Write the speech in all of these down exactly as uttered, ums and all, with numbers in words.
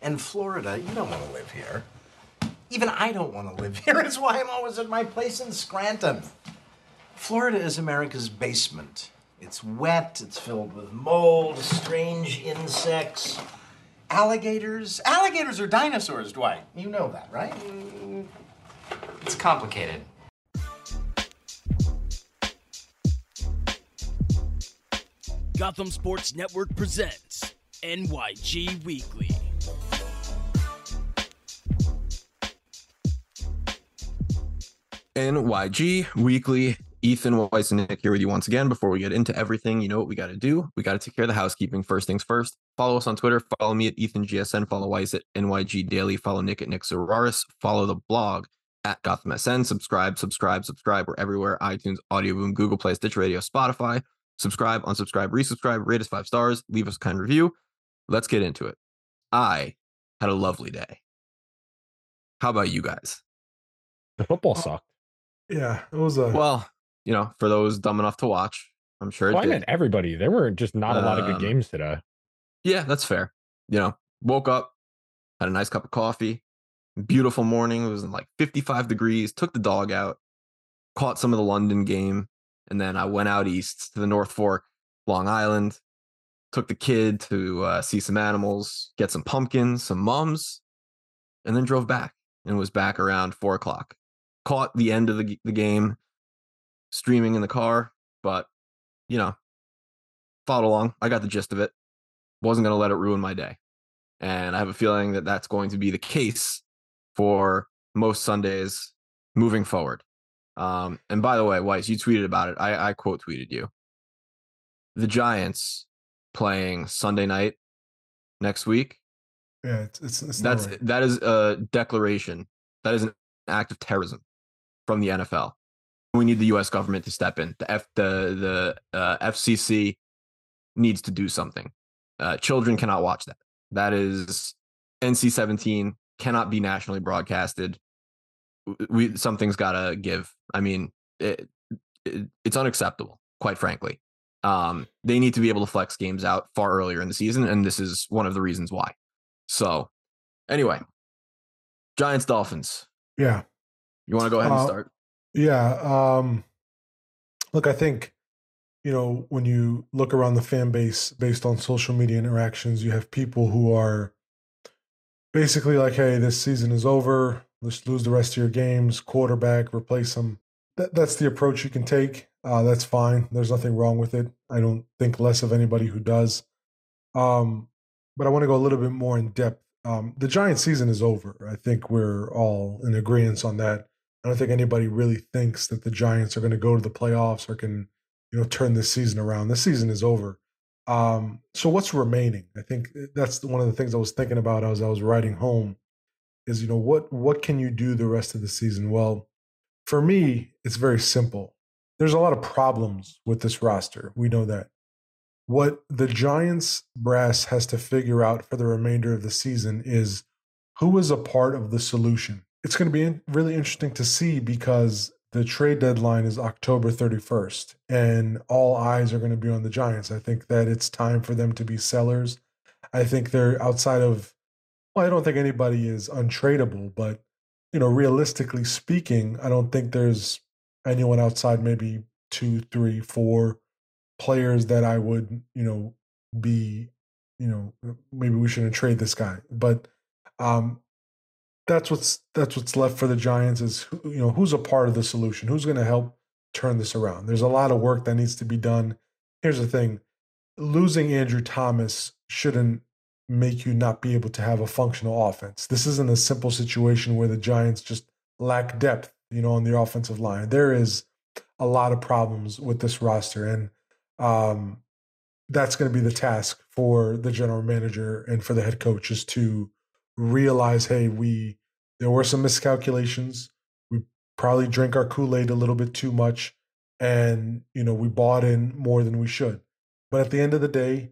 And Florida, you don't want to live here. Even I don't want to live here. It's why I'm always at my place in Scranton. Florida is America's basement. It's wet, it's filled with mold, strange insects, alligators. Alligators are dinosaurs, Dwight. You know that, right? It's complicated. Gotham Sports Network presents N Y G Weekly. N Y G Weekly. Ethan Weiss and Nick here with you once again. Before we get into everything, you know what we got to do. We got to take care of the housekeeping. First things first. Follow us on Twitter. Follow me at Ethan G S N. Follow Weiss at N Y G Daily. Follow Nick at Nick Zararis. Follow the blog at Gotham S N. Subscribe, subscribe, subscribe. We're everywhere. iTunes, Audio Boom, Google Play, Stitch Radio, Spotify. Subscribe, unsubscribe, resubscribe. Rate us five stars. Leave us a kind review. Let's get into it. I had a lovely day. How about you guys? The football sucked. Yeah, it was a well. You know, for those dumb enough to watch, I'm sure it well, did. I meant everybody. There were just not a lot of good Um, games today. Yeah, that's fair. You know, woke up, had a nice cup of coffee, beautiful morning. It was in like fifty-five degrees, took the dog out, caught some of the London game, and then I went out east to the North Fork, Long Island, took the kid to uh, see some animals, get some pumpkins, some mums, and then drove back and was back around four o'clock. Caught the end of the, the game, streaming in the car, but you know, followed along. I got the gist of it. Wasn't going to let it ruin my day. And I have a feeling that that's going to be the case for most Sundays moving forward. Um, and by the way, Weiss, you tweeted about it. I, I quote tweeted you. The Giants playing Sunday night next week. yeah. It's it's, it's That's not right. that is a declaration. That is an act of terrorism from the N F L. We need the U S government to step in. The F the the uh, F C C needs to do something. Uh, children cannot watch that. That is N C seventeen cannot be nationally broadcasted. We something's got to give. I mean, it, it, it's unacceptable, quite frankly. Um, they need to be able to flex games out far earlier in the season, and this is one of the reasons why. So, anyway, Giants Dolphins. Yeah, You want to go ahead and Uh, start? yeah. Um, look, I think you know when you look around the fan base based on social media interactions, you have people who are basically like, "Hey, this season is over. Let's lose the rest of your games. Quarterback, replace them." That, that's the approach you can take. Uh, that's fine. There's nothing wrong with it. I don't think less of anybody who does. Um, but I want to go a little bit more in depth. Um, the Giants season is over. I think we're all in agreement on that. I don't think anybody really thinks that the Giants are going to go to the playoffs or can, you know, turn this season around. This season is over. Um, so what's remaining? I think that's one of the things I was thinking about as I was riding home is, you know, what what can you do the rest of the season? Well, for me, it's very simple. There's a lot of problems with this roster. We know that. What the Giants brass has to figure out for the remainder of the season is who is a part of the solution. It's going to be in- really interesting to see because the trade deadline is October thirty-first and all eyes are going to be on the Giants. I think that it's time for them to be sellers. I think they're outside of, well, I don't think anybody is untradeable, but, you know, realistically speaking, I don't think there's anyone outside maybe two, three, four players that I would, you know, be, you know, maybe we shouldn't trade this guy. But um, that's what's that's what's left for the Giants is, who- you know, who's a part of the solution? Who's going to help turn this around? There's a lot of work that needs to be done. Here's the thing. Losing Andrew Thomas shouldn't make you not be able to have a functional offense. This isn't a simple situation where the Giants just lack depth, you know, on the offensive line. There is a lot of problems with this roster, and um, that's going to be the task for the general manager and for the head coach is to realize, hey, we there were some miscalculations. We probably drank our Kool-Aid a little bit too much, and you know we bought in more than we should. But at the end of the day,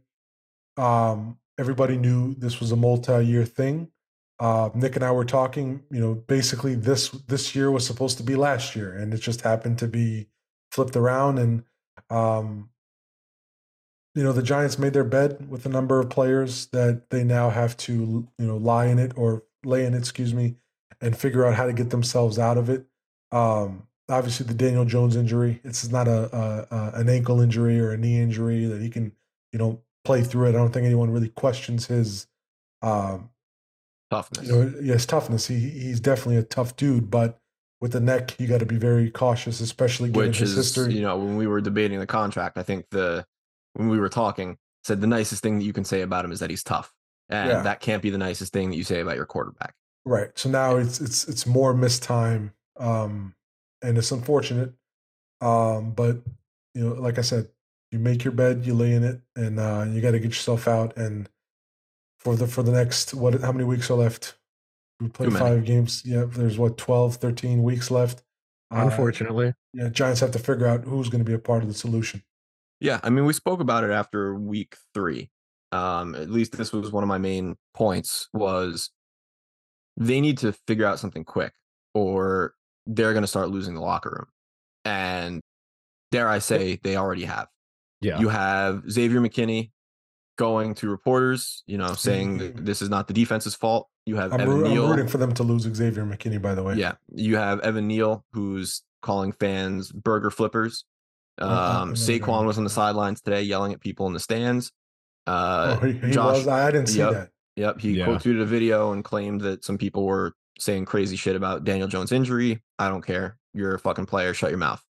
um, everybody knew this was a multi-year thing. Uh, Nick and I were talking. You know, basically this this year was supposed to be last year, and it just happened to be flipped around. And um, you know, the Giants made their bed with a number of players that they now have to, you know, lie in it or lay in it, excuse me, and figure out how to get themselves out of it. Um, obviously, the Daniel Jones injury, it's not a, a, a an ankle injury or a knee injury that he can, you know, play through it. I don't think anyone really questions his, um, Toughness. you know, yes, toughness. He he's definitely a tough dude, but with the neck, you got to be very cautious, especially given Which his is, history. you know, when we were debating the contract, I think the when we were talking, said the nicest thing that you can say about him is that he's tough, and Yeah. that can't be the nicest thing that you say about your quarterback. Right. So now it's it's it's more missed time, um, and it's unfortunate. Um, but you know, like I said, you make your bed, you lay in it, and uh, you got to get yourself out. And for the for the next what? How many weeks are left? We play Too many. five games. Yeah, there's what twelve, thirteen weeks left. Uh, Unfortunately. yeah, Giants have to figure out who's going to be a part of the solution. Yeah, I mean, we spoke about it after week three. Um, at least this was one of my main points was they need to figure out something quick or they're going to start losing the locker room. And dare I say, they already have. Yeah. You have Xavier McKinney going to reporters, you know, saying that this is not the defense's fault. You have I'm, Evan roo- I'm Neal. rooting for them to lose Xavier McKinney, by the way. Yeah, you have Evan Neal, who's calling fans burger flippers. Oh, I- Um, I never Saquon got was on the that. sidelines today yelling at people in the stands. Uh, Oh, he, he Josh, was. I didn't see yep, that. Yep, he Yeah. quote tweeted a video and claimed that some people were saying crazy shit about Daniel Jones' injury. I don't care. You're a fucking player. Shut your mouth.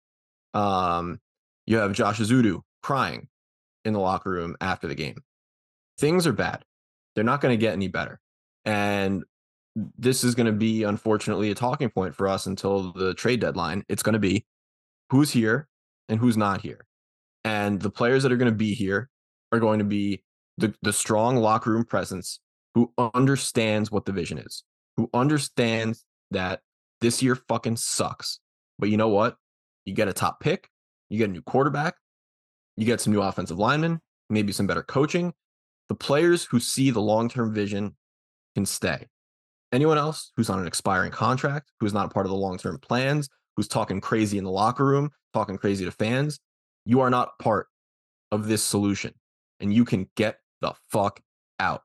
Um, you have Josh Azudu crying in the locker room after the game. Things are bad. They're not going to get any better. And this is going to be, unfortunately, a talking point for us until the trade deadline. It's going to be who's here and who's not here. And the players that are going to be here are going to be the, the strong locker room presence who understands what the vision is, who understands that this year fucking sucks. But you know what? You get a top pick, you get a new quarterback, you get some new offensive linemen, maybe some better coaching. The players who see the long-term vision can stay. Anyone else who's on an expiring contract, who's not a part of the long-term plans, who's talking crazy in the locker room, talking crazy to fans, you are not part of this solution, and you can get the fuck out.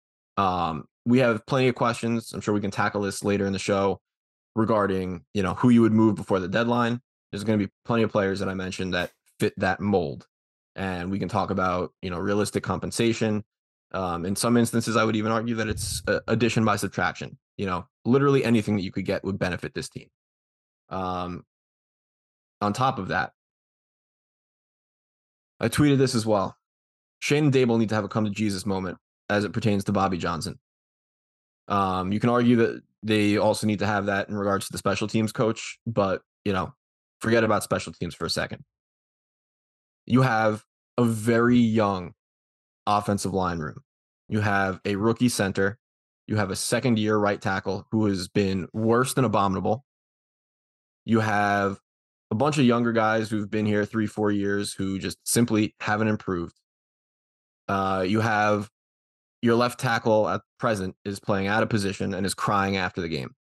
Um, we have plenty of questions. I'm sure we can tackle this later in the show regarding, you know, who you would move before the deadline. There's going to be plenty of players that I mentioned that fit that mold, and we can talk about, you know, realistic compensation. Um, in some instances, I would even argue that it's uh, addition by subtraction. You know, literally anything that you could get would benefit this team. Um, on top of that, I tweeted this as well. Shane and Dable need to have a come to Jesus moment as it pertains to Bobby Johnson. Um, you can argue that they also need to have that in regards to the special teams coach, but, you know, forget about special teams for a second. You have a very young offensive line room. You have a rookie center. You have a second year right tackle who has been worse than abominable. You have a bunch of younger guys who've been here three, four years who just simply haven't improved. Uh, you have your left tackle at present is playing out of position and is crying after the game.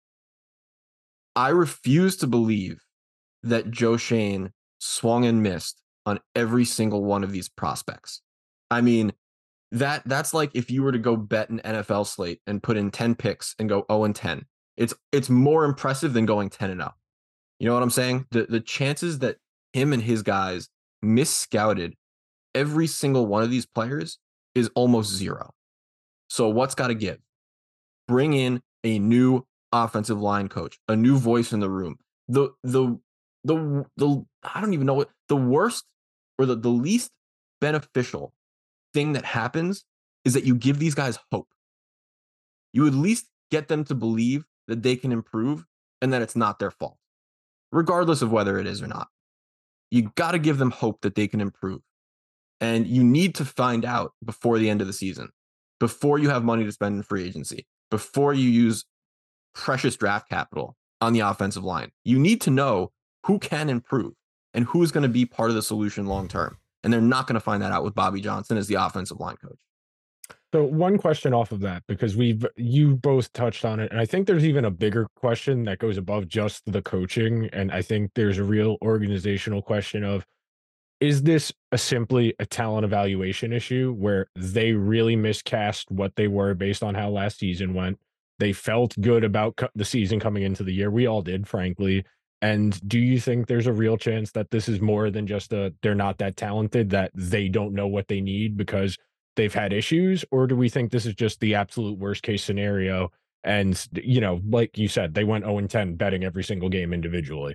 I refuse to believe that Joe Shane swung and missed on every single one of these prospects. I mean, that that's like if you were to go bet an N F L slate and put in ten picks and go oh and ten. It's it's more impressive than going ten and oh. You know what I'm saying? The the chances that him and his guys mis-scouted every single one of these players is almost zero. So what's got to give? Bring in a new offensive line coach, a new voice in the room. The the the the I don't even know what the worst or the, the least beneficial thing that happens is that you give these guys hope. You at least get them to believe that they can improve and that it's not their fault, regardless of whether it is or not. You got to give them hope that they can improve. And you need to find out before the end of the season, before you have money to spend in free agency, before you use precious draft capital on the offensive line. You need to know who can improve and who's going to be part of the solution long term. And they're not going to find that out with Bobby Johnson as the offensive line coach. So one question off of that, because we've you both touched on it, and I think there's even a bigger question that goes above just the coaching, and I think there's a real organizational question of, is this a simply a talent evaluation issue where they really miscast what they were based on how last season went? They felt good about co- the season coming into the year. We all did, frankly. And do you think there's a real chance that this is more than just a they're not that talented, that they don't know what they need because they've had issues? Or do we think this is just the absolute worst case scenario? And, you know, like you said, they went oh and ten betting every single game individually.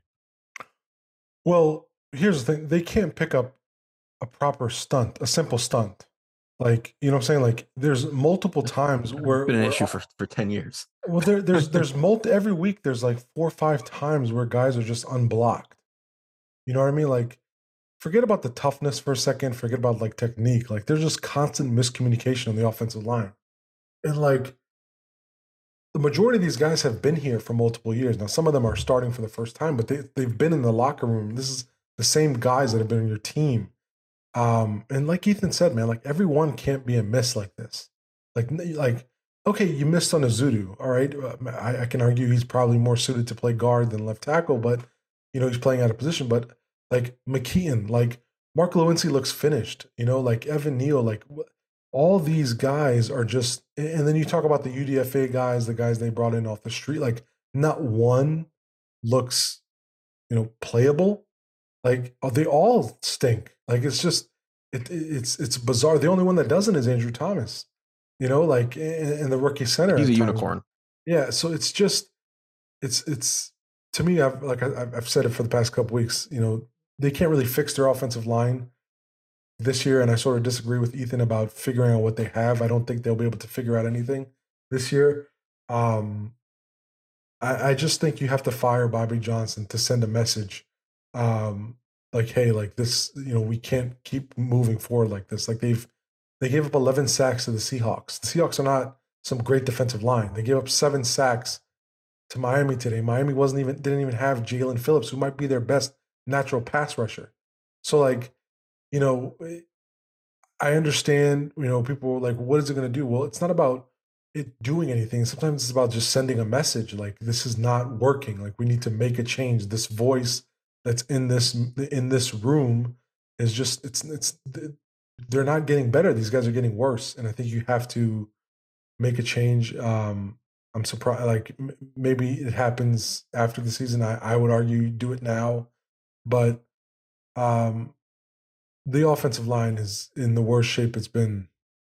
Well, here's the thing: they can't pick up a proper stunt, a simple stunt. Like, you know what I'm saying? Like, there's multiple times where It's been an where- issue for, for ten years. Well, there, there's there's multi every week. There's like four or five times where guys are just unblocked. You know what I mean? Like, forget about the toughness for a second. Forget about like technique. Like, there's just constant miscommunication on the offensive line, and like the majority of these guys have been here for multiple years now. Some of them are starting for the first time, but they they've been in the locker room. This is the same guys that have been on your team. Um, and like Ethan said, man, like everyone can't be a miss like this. Like, like okay, you missed on Azudu, all right. Uh, I, I can argue he's probably more suited to play guard than left tackle, but you know he's playing out of position. But like McKeon, like Mark Lewinsky looks finished. You know, like Evan Neal, like all these guys are just. And then you talk about the U D F A guys, the guys they brought in off the street. Like not one looks, you know, playable. Like they all stink. Like it's just it, it's it's bizarre. The only one that doesn't is Andrew Thomas. You know, like in, in the rookie center. He's a at times. unicorn. Yeah, so it's just it's it's to me. I've like I, I've said it for the past couple weeks. You know, they can't really fix their offensive line this year, and I sort of disagree with Ethan about figuring out what they have. I don't think they'll be able to figure out anything this year. Um, I, I just think you have to fire Bobby Johnson to send a message. Um, like, hey, like this, you know, we can't keep moving forward like this. Like they've, they gave up eleven sacks to the Seahawks. The Seahawks are not some great defensive line. They gave up seven sacks to Miami today. Miami wasn't even, didn't even have Jalen Phillips, who might be their best natural pass rusher. So like, you know, I understand, you know, people were like, what is it going to do? Well, it's not about it doing anything. Sometimes it's about just sending a message like this is not working. Like we need to make a change. This voice that's in this in this room is just it's it's they're not getting better. These guys are getting worse, and I think you have to make a change. Um, I'm surprised. Like m- maybe it happens after the season. I, I would argue you do it now, but um, the offensive line is in the worst shape it's been.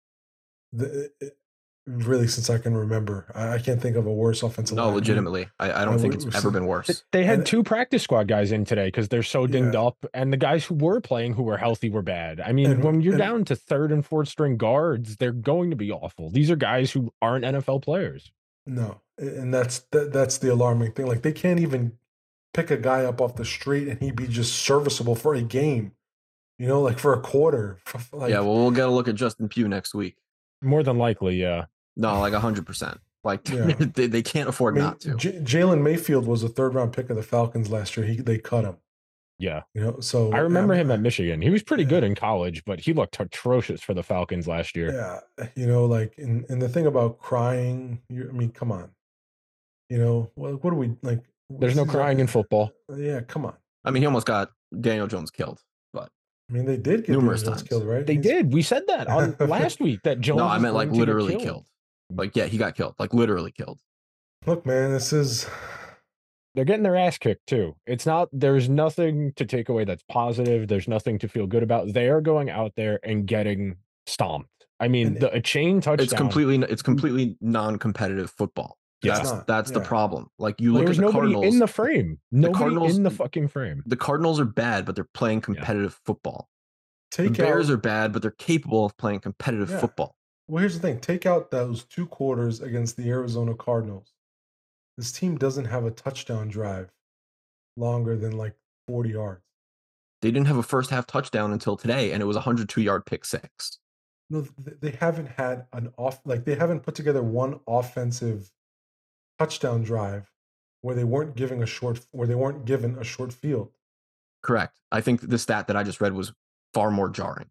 The, it, really since I can remember. I, I can't think of a worse offensive No, line. legitimately. I, I don't I think would- it's ever been worse. They had And- two practice squad guys in today because they're so dinged Yeah. up, and the guys who were playing who were healthy were bad. I mean, And- when you're and- down to third and fourth string guards, they're going to be awful. These are guys who aren't N F L players. No, and that's that, that's the alarming thing. Like they can't even pick a guy up off the street and he'd be just serviceable for a game. You know, like for a quarter. Like, yeah, well, we'll get a look at Justin Pugh next week. More than likely, yeah. No, like one hundred percent. Like, Yeah. they, they can't I afford mean, not to. J- Jalen Mayfield was a third round pick of the Falcons last year. He they cut him. Yeah. You know, so I remember um, him at Michigan. He was pretty yeah. good in college, but he looked atrocious for the Falcons last year. Yeah, you know, like, and, and the thing about crying, you I mean, come on. You know, what, what do we like? There's no crying in football. Yeah, come on. I mean, he almost got Daniel Jones killed. But I mean, they did get Numerous Daniel Jones times. killed, right? They He's- did. We said that on last week that Jones. no, I was meant like going to get literally killed. Like, yeah, he got killed. Like, literally killed. Look, man, this is They're getting their ass kicked too. It's not, there's nothing to take away that's positive. There's nothing to feel good about. They are going out there and getting stomped. I mean, And- the a chain touchdown. It's completely it's completely non-competitive football. Yeah. That's It's not, that's the yeah. problem. Like, you look There at was the nobody Cardinals. in the frame. Nobody Cardinals- in the fucking frame. the Cardinals are bad, but they're playing competitive football. The take Bears out. are bad, but they're capable of playing competitive Yeah. football. Well, here's the thing: take out those two quarters against the Arizona Cardinals. This team doesn't have a touchdown drive longer than like forty yards. They didn't have a first half touchdown until today, and it was a one hundred two yard pick six. No, th- they haven't had an off like they haven't put together one offensive touchdown drive where they weren't giving a short where they weren't given a short field. Correct. I think the stat that I just read was far more jarring.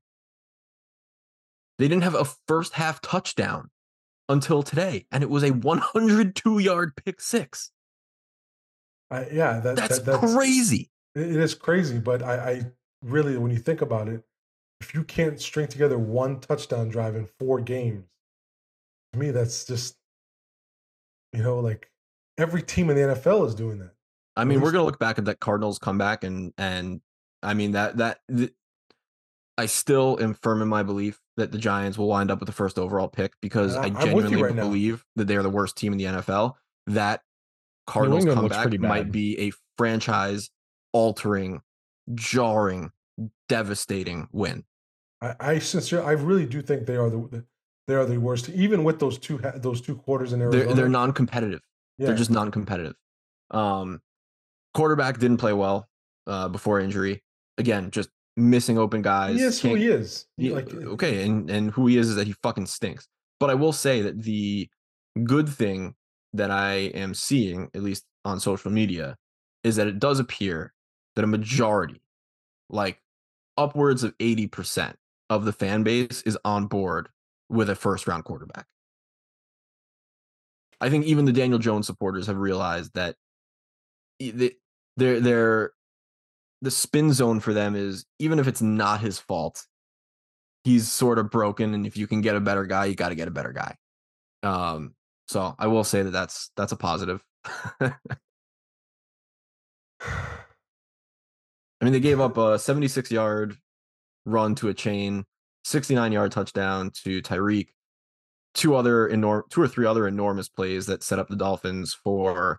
They didn't have a first half touchdown until today, and it was a one hundred two yard pick six. I, yeah, that, That's, that, that's crazy. It is crazy, but I, I really, when you think about it, if you can't string together one touchdown drive in four games, to me, that's just, you know, like every team in the N F L is doing that. I At mean, we're least- gonna look back at that Cardinals comeback, and and I mean that that th- I still am firm in my belief that the Giants will wind up with the first overall pick because And I I- I'm with you genuinely right now. believe that they are the worst team in the N F L. That Cardinals England looks comeback pretty might bad. be a franchise-altering, jarring, devastating win. I, I sincerely, I really do think they are the they are the worst. Even with those two ha- those two quarters in Arizona, They're they're non-competitive. yeah. They're just non-competitive. Um, quarterback didn't play well uh, before injury. Again, just missing open guys. He is who Can't- he is. He, Yeah, like, okay, and and who he is is that he fucking stinks. But I will say that the good thing that I am seeing, at least on social media, is that it does appear that a majority, like upwards of eighty percent of the fan base, is on board with a first round quarterback. I think even the Daniel Jones supporters have realized that they- they're they're the spin zone for them is, even if it's not his fault, he's sort of broken, and if you can get a better guy, you got to get a better guy. Um, so I will say that that's that's a positive. I mean, they gave up a seventy-six yard run to a chain, sixty-nine yard touchdown to Tyreek, two other enorm- two or three other enormous plays that set up the Dolphins for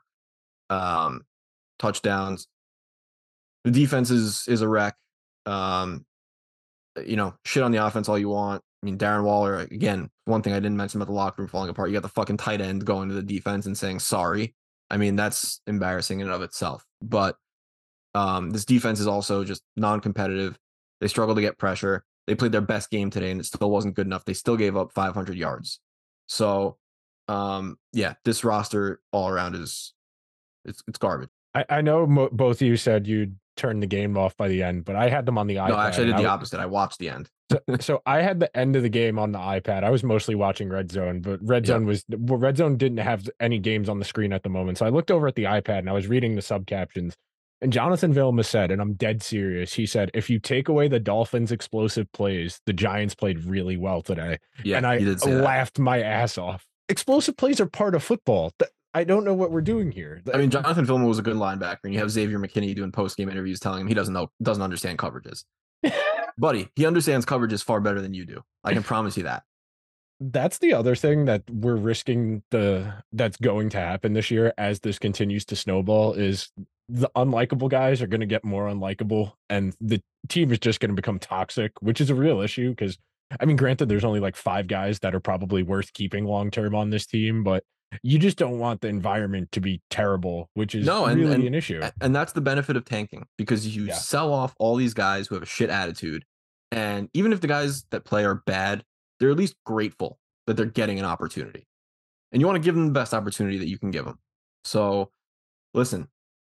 um, touchdowns. The defense is is a wreck. Um, you know, shit on the offense all you want. I mean, Darren Waller, again, one thing I didn't mention about the locker room falling apart. You got the fucking tight end going to the defense and saying sorry. I mean, that's embarrassing in and of itself. But um, this defense is also just non-competitive. They struggle to get pressure. They played their best game today, and it still wasn't good enough. They still gave up five hundred yards. So, um, yeah, this roster all around is it's it's garbage. I, I know mo- both of you said you'd turn the game off by the end, but I had them on the iPad. No, actually, I did and the I- opposite. I watched the end. So, so I had the end of the game on the iPad. I was mostly watching Red Zone, but Red Yep. Zone was well, Red Zone didn't have any games on the screen at the moment. So I looked over at the iPad and I was reading the subcaptions. And Jonathan Vilma said, and I'm dead serious, he said, if you take away the Dolphins' explosive plays, the Giants played really well today. Yeah, and I he did say that. laughed my ass off. Explosive plays are part of football. Th- I don't know what we're doing here. I mean, Jonathan Vilma was a good linebacker, and you have Xavier McKinney doing post-game interviews telling him he doesn't know, doesn't understand coverages. Buddy, he understands coverages far better than you do. I can promise you that. That's the other thing that we're risking the that's going to happen this year as this continues to snowball is the unlikable guys are going to get more unlikable and the team is just going to become toxic, which is a real issue because I mean, granted, there's only like five guys that are probably worth keeping long term on this team, but you just don't want the environment to be terrible, which is No, and- really and- an issue. A- And that's the benefit of tanking because you Yeah. sell off all these guys who have a shit attitude. And even if the guys that play are bad, they're at least grateful that they're getting an opportunity. And you want to give them the best opportunity that you can give them. So, listen,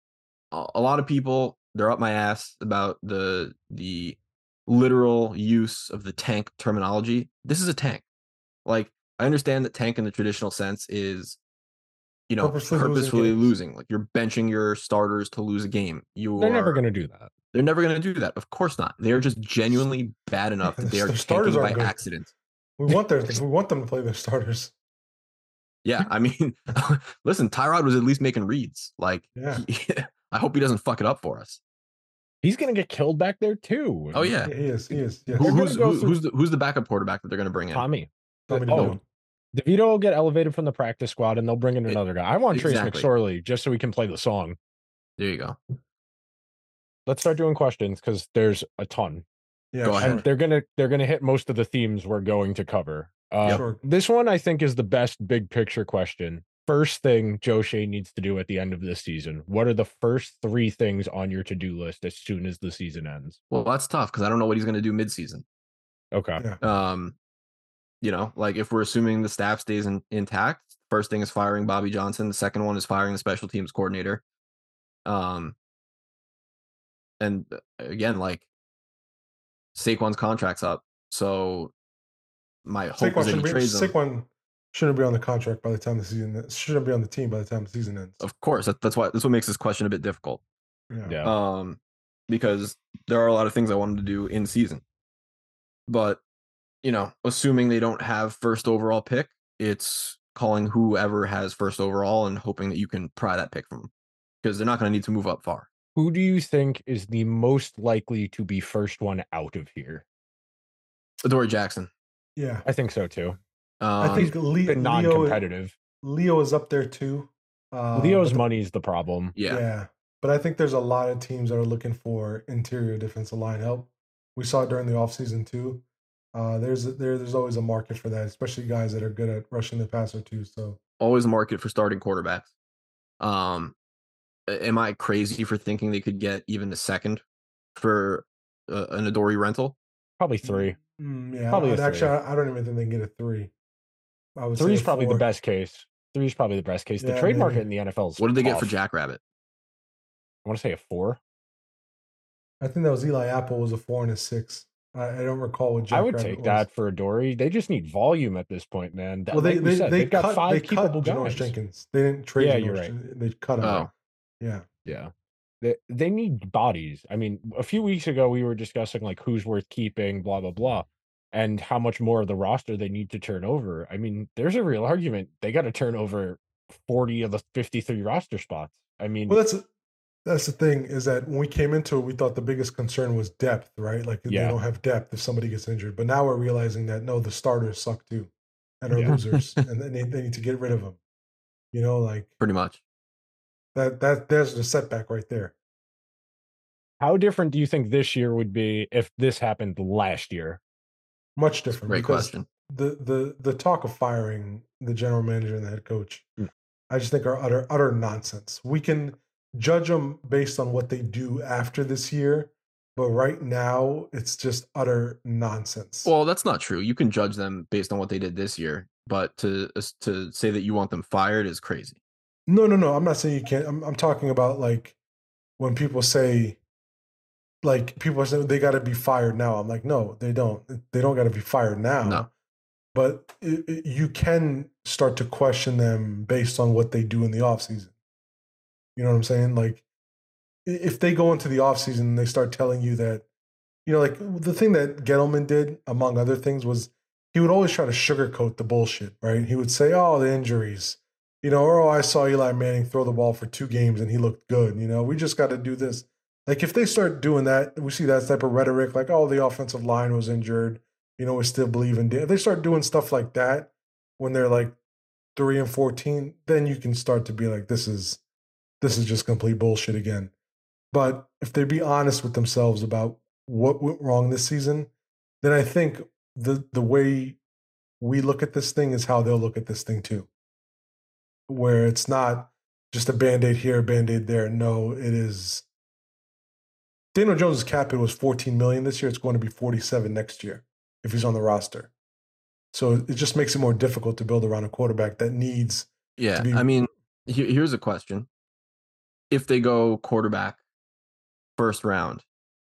a a lot of people, they're up my ass about the the literal use of the tank terminology. This is a tank. Like, I understand that tank in the traditional sense is, you know, Purposely losing purposefully games. losing. Like you're benching your starters to lose a game. You They're never are- going to do that. They're never going to do that. Of course not. They're just genuinely bad enough that they are Their starters tanking by aren't good. accident. We want their we want them to play their starters. Yeah, I mean, listen, Tyrod was at least making reads. Like, Yeah. he- I hope he doesn't fuck it up for us. He's going to get killed back there too. Oh yeah, Yeah, he is. He is. Yes. Who, They're gonna who's go who, through- who's the, who's the backup quarterback that they're going to bring in? Tommy. Tommy Oh, DeVito. DeVito will get elevated from the practice squad and they'll bring in It- another guy. I want exactly. Trace McSorley just so we can play the song. There you go. Let's start doing questions because there's a ton. Yeah, Go sure. ahead. And they're gonna they're gonna hit most of the themes we're going to cover. Uh, Sure. This one I think is the best big picture question. First thing Joe Shea needs to do at the end of this season. What are the first three things on your to-do list as soon as the season ends? Well, that's tough because I don't know what he's going to do midseason. Okay. Yeah. Um, you know, like if we're assuming the staff stays in, intact, first thing is firing Bobby Johnson. The second one is firing the special teams coordinator. Um, and uh, again, like Saquon's contract's up, so my hope Saquon is that he shouldn't, be, trades him. Saquon shouldn't be on the contract by the time the season shouldn't be on the team by the time the season ends. Of course, that, that's why that's what makes this question a bit difficult. Yeah. Yeah. Um, because there are a lot of things I wanted to do in season. But, you know, assuming they don't have first overall pick, it's calling whoever has first overall and hoping that you can pry that pick from them, because they're not going to need to move up far. Who do you think is the most likely to be first one out of here? Adoree Jackson. Yeah, I think so too. Um, I think Le- Been Leo non-competitive. Leo is up there too. Uh, Leo's but the- money is the problem. yeah. yeah, but I think there's a lot of teams that are looking for interior defensive line help. We saw it during the offseason too. Uh, there's there, there's always a market for that, especially guys that are good at rushing the passer too. So Always a market for starting quarterbacks. Um, a- am I crazy for thinking they could get even a second for uh, an Adoree rental? Probably three. mm, yeah, Probably a I'd actually, three. I, I don't even think they can get a three. I would say Three's a probably four. the best case. Three's probably the best case. The Yeah, trade market maybe. in the N F L is What did they get for tough. Jackrabbit? I want to say a four. I think that was Eli Apple was a four and a six. I, I don't recall what Jack I would Rabbit take was. that for Adoree. They just need volume at this point, man. That, Well, they like we they, said, they they've got cut five they cut capable Janoris guys. Jenkins. They didn't trade. Yeah, Janoris you're right. Jen- They cut him. Oh, Yeah. Yeah. They, they need bodies. I mean, a few weeks ago, we were discussing like who's worth keeping, blah, blah, blah, and how much more of the roster they need to turn over. I mean, there's a real argument. They got to turn over forty of the fifty-three roster spots. I mean, Well, that's that's the thing is that when we came into it, we thought the biggest concern was depth, right? Like Yeah. they don't have depth if somebody gets injured. But now we're realizing that no, the starters suck too, and are Yeah. losers, and they, they need to get rid of them. You know, like pretty much. that. That there's the setback right there. how different do you think this year would be if this happened last year? Much different. Great because question. The the the talk of firing the general manager and the head coach, Mm. I just think are utter utter nonsense. We can judge them based on what they do after this year, but right now it's just utter nonsense. Well, that's not true. You can judge them based on what they did this year, but to to say that you want them fired is crazy. No, no, no. I'm not saying you can't. I'm, I'm talking about like when people say, like people say they got to be fired now. I'm like, no, they don't. They don't got to be fired now. No. But it, it- you can start to question them based on what they do in the offseason. You know what I'm saying? Like i- if they go into the offseason and they start telling you that, you know, like the thing that Gettleman did, among other things, was he would always try to sugarcoat the bullshit, right? He would say, oh, the injuries. You know, or oh, I saw Eli Manning throw the ball for two games and he looked good. You know, we just got to do this. Like if they start doing that, we see that type of rhetoric, like, oh, the offensive line was injured. You know, we still believe in. If they start doing stuff like that when they're like three and fourteen, then you can start to be like, this is this is just complete bullshit again. But if they be honest with themselves about what went wrong this season, then I think the the way we look at this thing is how they'll look at this thing too. Where it's not just a band-aid here, a band-aid there. No, it is. Daniel Jones' cap hit was fourteen million dollars this year. It's going to be forty-seven next year if he's on the roster. So it just makes it more difficult to build around a quarterback that needs. Yeah, to be- I mean, he- here's a question: if they go quarterback first round,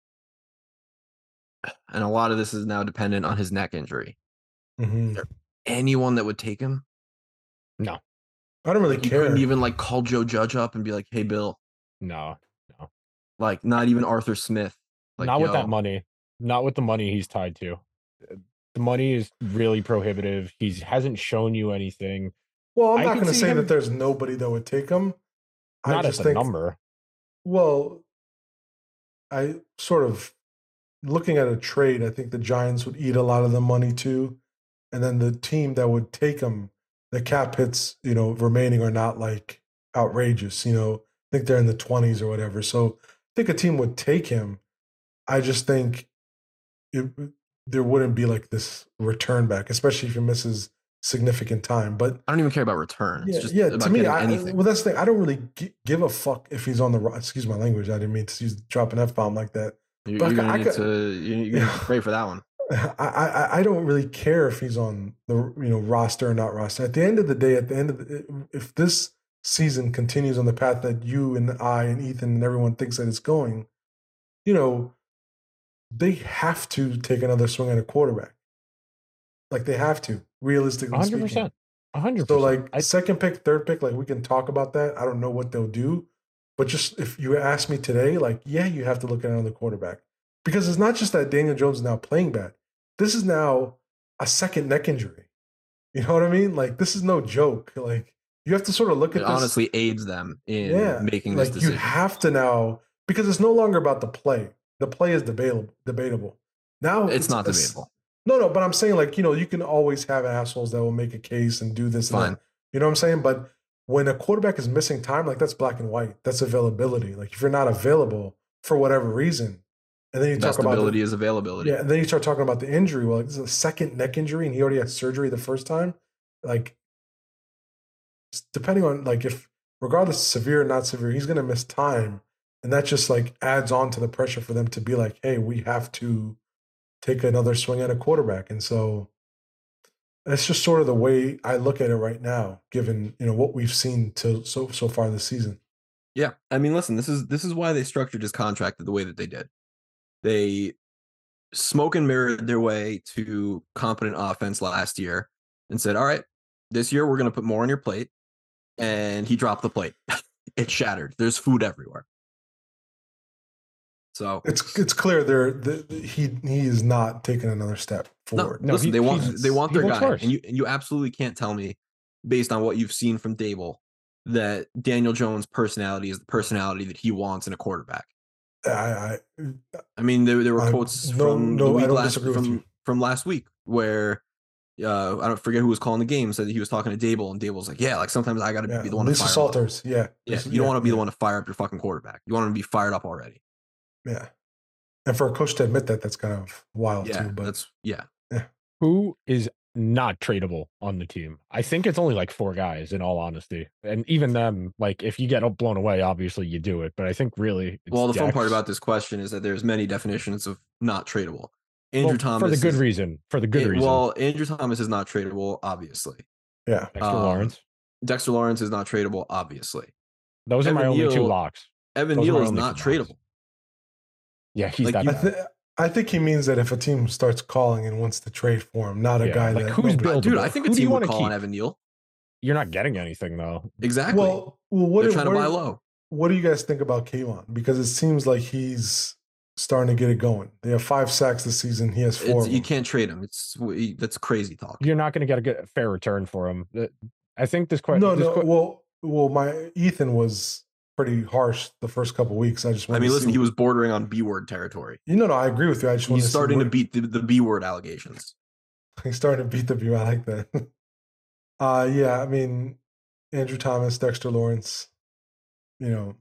and a lot of this is now dependent on his neck injury, Mhm. anyone that would take him, No, I don't really you care. couldn't even like call Joe Judge up and be like, "Hey, Bill," no, like not even Arthur Smith. Like, not with yo, that money. Not with the money he's tied to. The money is really prohibitive. He hasn't shown you anything. Well, I'm I not can going to see say him- that there's nobody that would take him. I Not at just the think, number. well, I sort of looking at a trade. I think the Giants would eat a lot of the money too, and then the team that would take him, the cap hits, you know, remaining are not like outrageous. You know, I think they're in the twenties or whatever. So I think a team would take him. I just think it, there wouldn't be like this return back, especially if he misses significant time. But I don't even care about return. It's yeah, just yeah. about To me, getting I, anything. well, that's the thing. I don't really gi- give a fuck if he's on the. ro- Excuse my language. I didn't mean to use drop an f bomb like that. You're, but you're I gonna could- need to you- you're gonna need to pray for that one. I, I I don't really care if he's on the you know roster or not roster. At the end of the day, at the end of the, if this season continues on the path that you and I and Ethan and everyone thinks that it's going, you know, they have to take another swing at a quarterback. Like they have to, realistically one hundred speaking. percent. one hundred So percent. like second pick, third pick, like we can talk about that. I don't know what they'll do, But just if you ask me today, like, yeah, you have to look at another quarterback because it's not just that Daniel Jones is now playing bad. This is now a second neck injury. You know what I mean? Like, this is no joke. Like, you have to sort of look It at this. honestly aids them in Yeah, making this like decision. you have to now because it's no longer about the play. The play is debatable. Debatable. Now It's not a- debatable. No, no, but I'm saying like you know you can always have assholes that will make a case and do this. And Fine. that. You know what I'm saying? But when a quarterback is missing time, like that's black and white. That's availability. Like if you're not available for whatever reason, and then you Best talk about ability the, is availability. yeah, and then you start talking about the injury. Well, like, this is a second neck injury, and he already had surgery the first time. Like depending on like if regardless severe or not severe, he's going to miss time, and that just like adds on to the pressure for them to be like, hey, we have to take another swing at a quarterback, and so that's just sort of the way I look at it right now, given you know what we've seen to so so far this season. Yeah, I mean, listen, this is this is why they structured his contract the way that they did. They smoke and mirrored their way to competent offense last year and said, all right, this year we're going to put more on your plate. And he dropped the plate. It shattered. There's food everywhere. So It's it's clear there the, the- he he is not taking another step no, forward. No, listen, he- they want he's- they want he their looks guy, worse. and you and you absolutely can't tell me, based on what you've seen from Dable, that Daniel Jones' personality is the personality that he wants in a quarterback. I, I I mean, there there were I'm- quotes no, from no, the I week don't last disagree with from you. from last week where. Uh, I don't forget who was calling the game. Said that he was talking to Dable, and Dable's like, "Yeah, like sometimes I got to yeah, be the one Lisa to fire him up." Salters, yeah, Yeah, Lisa- you don't want to be yeah, the one to fire up your fucking quarterback. You want him to be fired up already. yeah. And for a coach to admit that, that's kind of wild Yeah, too. But that's yeah. Who is not tradable on the team? I think it's only like four guys, in all honesty, and even them, like if you get blown away, obviously you do it. But I think really, it's Well, the fun part Dex. about this question is that there's many definitions of not tradable. Andrew Well, Thomas for the good is- reason. For the good it- reason. Well, Andrew Thomas is not tradable, obviously. yeah, Dexter um, Lawrence. Dexter Lawrence is not tradable, obviously. Those are my Evan only two Neal- locks. Evan Those are Neal my is only not two locks. tradable. Yeah, he's like, that you- I, bad. th- I think he means that if a team starts calling and wants to trade for him, not a Yeah, guy like, that who's nobody- built- Dude, Buildable. I think a Who do you team would wanna call on keep? Evan Neal. You're not getting anything though. Exactly. Well, well, what They're do- trying to what buy do- low. What do you guys think about Kayvon? Because it seems like he's starting to get it going. They have five sacks this season. He has four. It's, of you them. can't trade him. It's that's crazy talk. You're not going to get a good fair return for him. The- I think this question. No, no. Well, well, my Ethan was pretty harsh the first couple weeks. I just I wanted mean, to listen, see- he was bordering on B word territory. You know, no, I agree with you. I just want He's to starting see to what- beat the, the B word allegations. He's starting to beat the view. I like that. uh yeah, I mean, Andrew Thomas, Dexter Lawrence, you know,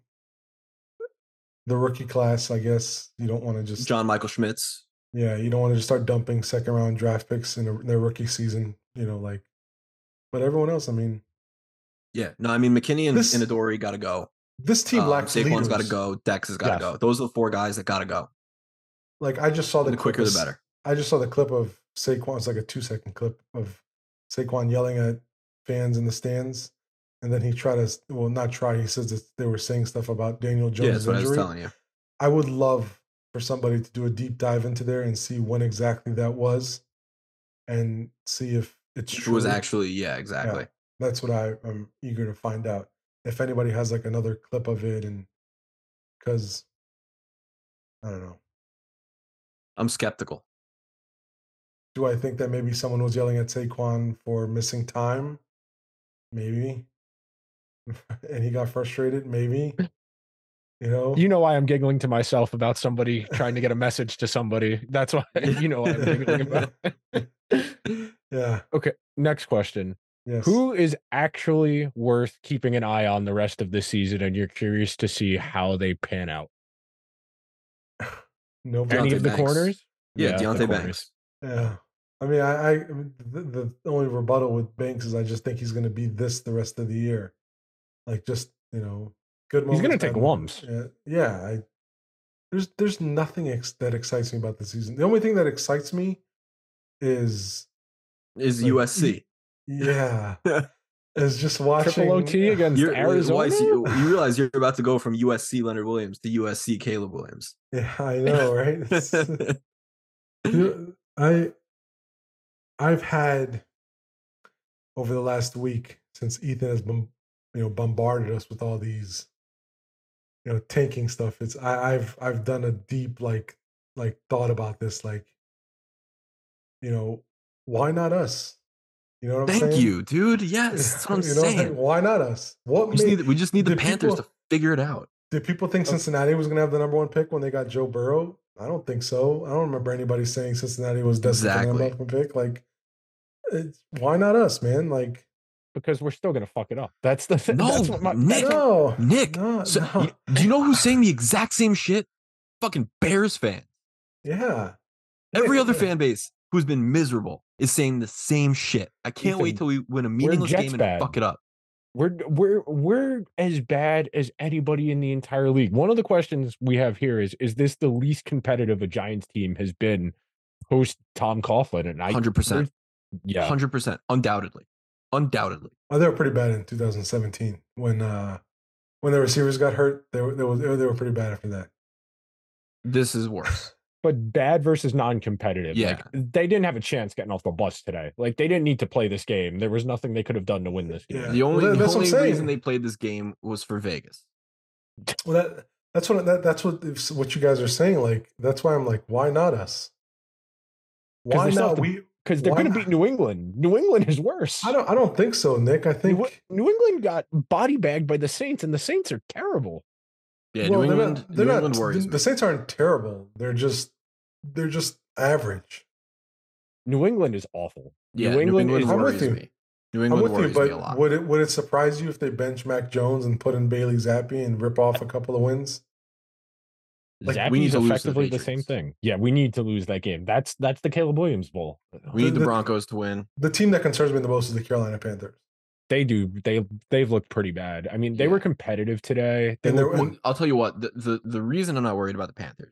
the rookie class, I guess. You don't want to just John Michael Schmitz. yeah, you don't want to just start dumping second round draft picks in, a, in their rookie season, you know, like but everyone else, I mean, Yeah. No, I mean McKinney and This- Inadori gotta go. this team Um, lacks Saquon's leaders. gotta go. Dex has gotta Yes. go. Those are the four guys that gotta go. Like I just saw the, The clip quicker of- the better. I just saw the clip of Saquon. It's like a two second clip of Saquon yelling at fans in the stands. And then he tried to, well, not try. He says that they were saying stuff about Daniel Yeah, Jones' that's what I was injury. telling you. I would love for somebody to do a deep dive into there and see when exactly that was and see if it's It true. was actually, yeah, exactly. That's what I, I'm eager to find out. If anybody has like another clip of it, and because I don't know. I'm skeptical. Do I think that maybe someone was yelling at Saquon for missing time? Maybe. And he got frustrated? Maybe. You know? You know why I'm giggling to myself about somebody trying to get a message to somebody. That's why you know why I'm giggling about it. Yeah. Okay, next question. Yes. Who is actually worth keeping an eye on the rest of the season, and you're curious to see how they pan out? Nobody. Any Deontay of the Banks. corners? Yeah, the Deontay corners. Banks. Yeah. I mean, I, I the, the only rebuttal with Banks is I just think he's going to be this the rest of the year. Like, just, you know, good He's moments. gonna bad take moments. lumps. Yeah. Yeah. I, there's, there's nothing ex- that excites me about the season. The only thing that excites me is, Is Like, U S C. yeah, is just watching. Triple O T against You're, Arizona. Weiss, you, you realize you're about to go from U S C Leonard Williams to U S C Caleb Williams. Yeah, I know, right? It's- You know, I I've had over the last week since Ethan has been, you know, bombarded us with all these you know, tanking stuff. It's I, I've I've done a deep like like thought about this. Like, you know, why not us? You know what I'm Thank saying? you, dude. Yes, that's what I'm you know, saying. why not us? What We just, made, need, we just need the did Panthers people- to figure it out. Did people think Cincinnati was going to have the number one pick when they got Joe Burrow? I don't think so. I don't remember anybody saying Cincinnati was destined for the number Exactly. one pick. Like, it's, why not us, man? Like, Because we're still gonna fuck it up. That's the thing. No, that's what my, Nick. that's what- no, Nick, no, so- no. you- do you know who's saying the exact same shit? Fucking Bears fans. Yeah. Every Yeah, other yeah. fan base who's been miserable is saying the same shit. I can't Ethan, wait till we win a meaningless Jets game and bad. fuck it up. we're we're we're as bad as anybody in the entire league. One of the questions we have here is: Is this the least competitive a Giants team has been post Tom Coughlin? And I, one hundred percent. yeah, one hundred percent. Undoubtedly. Undoubtedly. Oh, they were pretty bad in two thousand seventeen when uh when the receivers got hurt. They were they were they were pretty bad after that. This is worse. but bad versus non-competitive. Yeah. Like they didn't have a chance getting off the bus today. Like they didn't need to play this game. There was nothing they could have done to win this game. Yeah. The only, Well, the that's what I'm only saying. reason they played this game was for Vegas. Well, that that's what that, that's what what you guys are saying. Like that's why I'm like, why not us? 'Cause Why they still have not to- we? Because they're Why going to not? beat New England. New England is worse. I don't I don't think so, Nick. I think New, New England got body bagged by the Saints, and the Saints are terrible. Yeah, well, New they're England, not, they're New not, England worries the, me. the Saints aren't terrible. They're just they're just average. New England is awful. Yeah, New England, is. I'm with worries you. me. New I'm England with you, worries me a but lot. would it would it surprise you if they bench Mac Jones and put in Bailey Zappi and rip off a couple of wins? Like, Zappy's we need to lose to the effectively the, same Patriots. thing. Yeah, we need to lose that game. That's that's the Caleb Williams Bowl. We need the The- Broncos to win. The team that concerns me the most is the Carolina Panthers. They do. They they've looked pretty bad. I mean, they Yeah. were competitive today. They And looked- they're- Well, I'll tell you what, the, the, the reason I'm not worried about the Panthers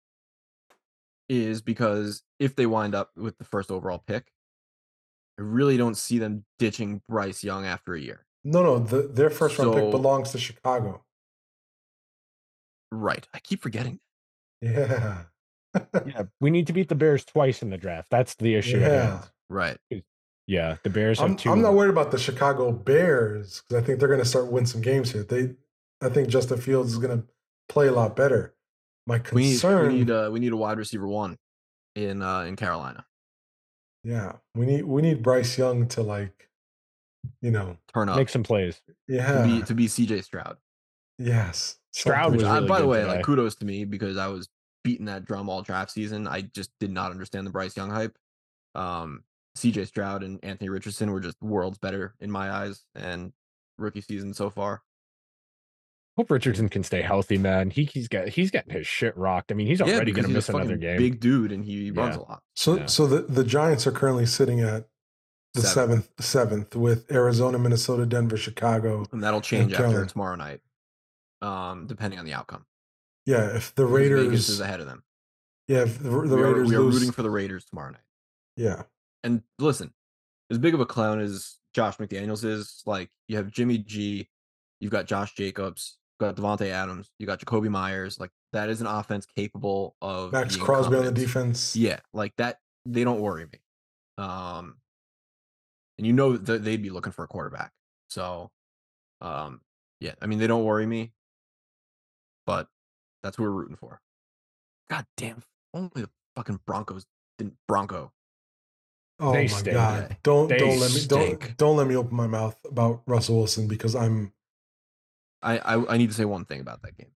is because if they wind up with the first overall pick, I really don't see them ditching Bryce Young after a year. No, no, the, their first round pick So- belongs to Chicago. Right. I keep forgetting. Yeah. yeah, we need to beat the Bears twice in the draft. That's the issue. at Yeah. hand. Right. Yeah, the Bears have I'm, two. I'm not worried about the Chicago Bears because I think they're going to start win some games here. They, I think Justin Fields is going to play a lot better. My We need, concern, we need a we need a wide receiver one in uh in Carolina. yeah, we need we need Bryce Young to like, you know, Turn up Make some plays. yeah, to be to be C J Stroud. yes, Stroud Which was I, really by the good way, today. like kudos to me because I was beating that drum all draft season. I just did not understand the Bryce Young hype. Um, C J Stroud and Anthony Richardson were just worlds better in my eyes, and rookie season so far. Hope Richardson can stay healthy, man. He he's got he's getting his shit rocked. I mean, he's already because going to he's miss a another fucking game. Big dude, and he runs Yeah. a lot. So Yeah. so the, the Giants are currently sitting at the Seven. seventh seventh with Arizona, Minnesota, Denver, Chicago. And that'll change after Carolina. tomorrow night, um, depending on the outcome. Yeah, if the Because Raiders, Vegas is ahead of them. yeah, if the, the we are, Raiders we are lose, rooting for the Raiders tomorrow night. yeah, And listen, as big of a clown as Josh McDaniels is, like you have Jimmy G, you've got Josh Jacobs, you've got Devontae Adams, you got Jacoby Myers. Like that is an offense capable of Max being Crosby on the competent. defense. Yeah, like that. They don't worry me. Um, and you know that they'd be looking for a quarterback. So, um, yeah, I mean they don't worry me, but that's what we're rooting for. God damn! Only the fucking Broncos didn't Bronco. Oh They my stink. god! Don't They don't let me don't stink. don't let me open my mouth about Russell Wilson because I'm I, I I need to say one thing about that game.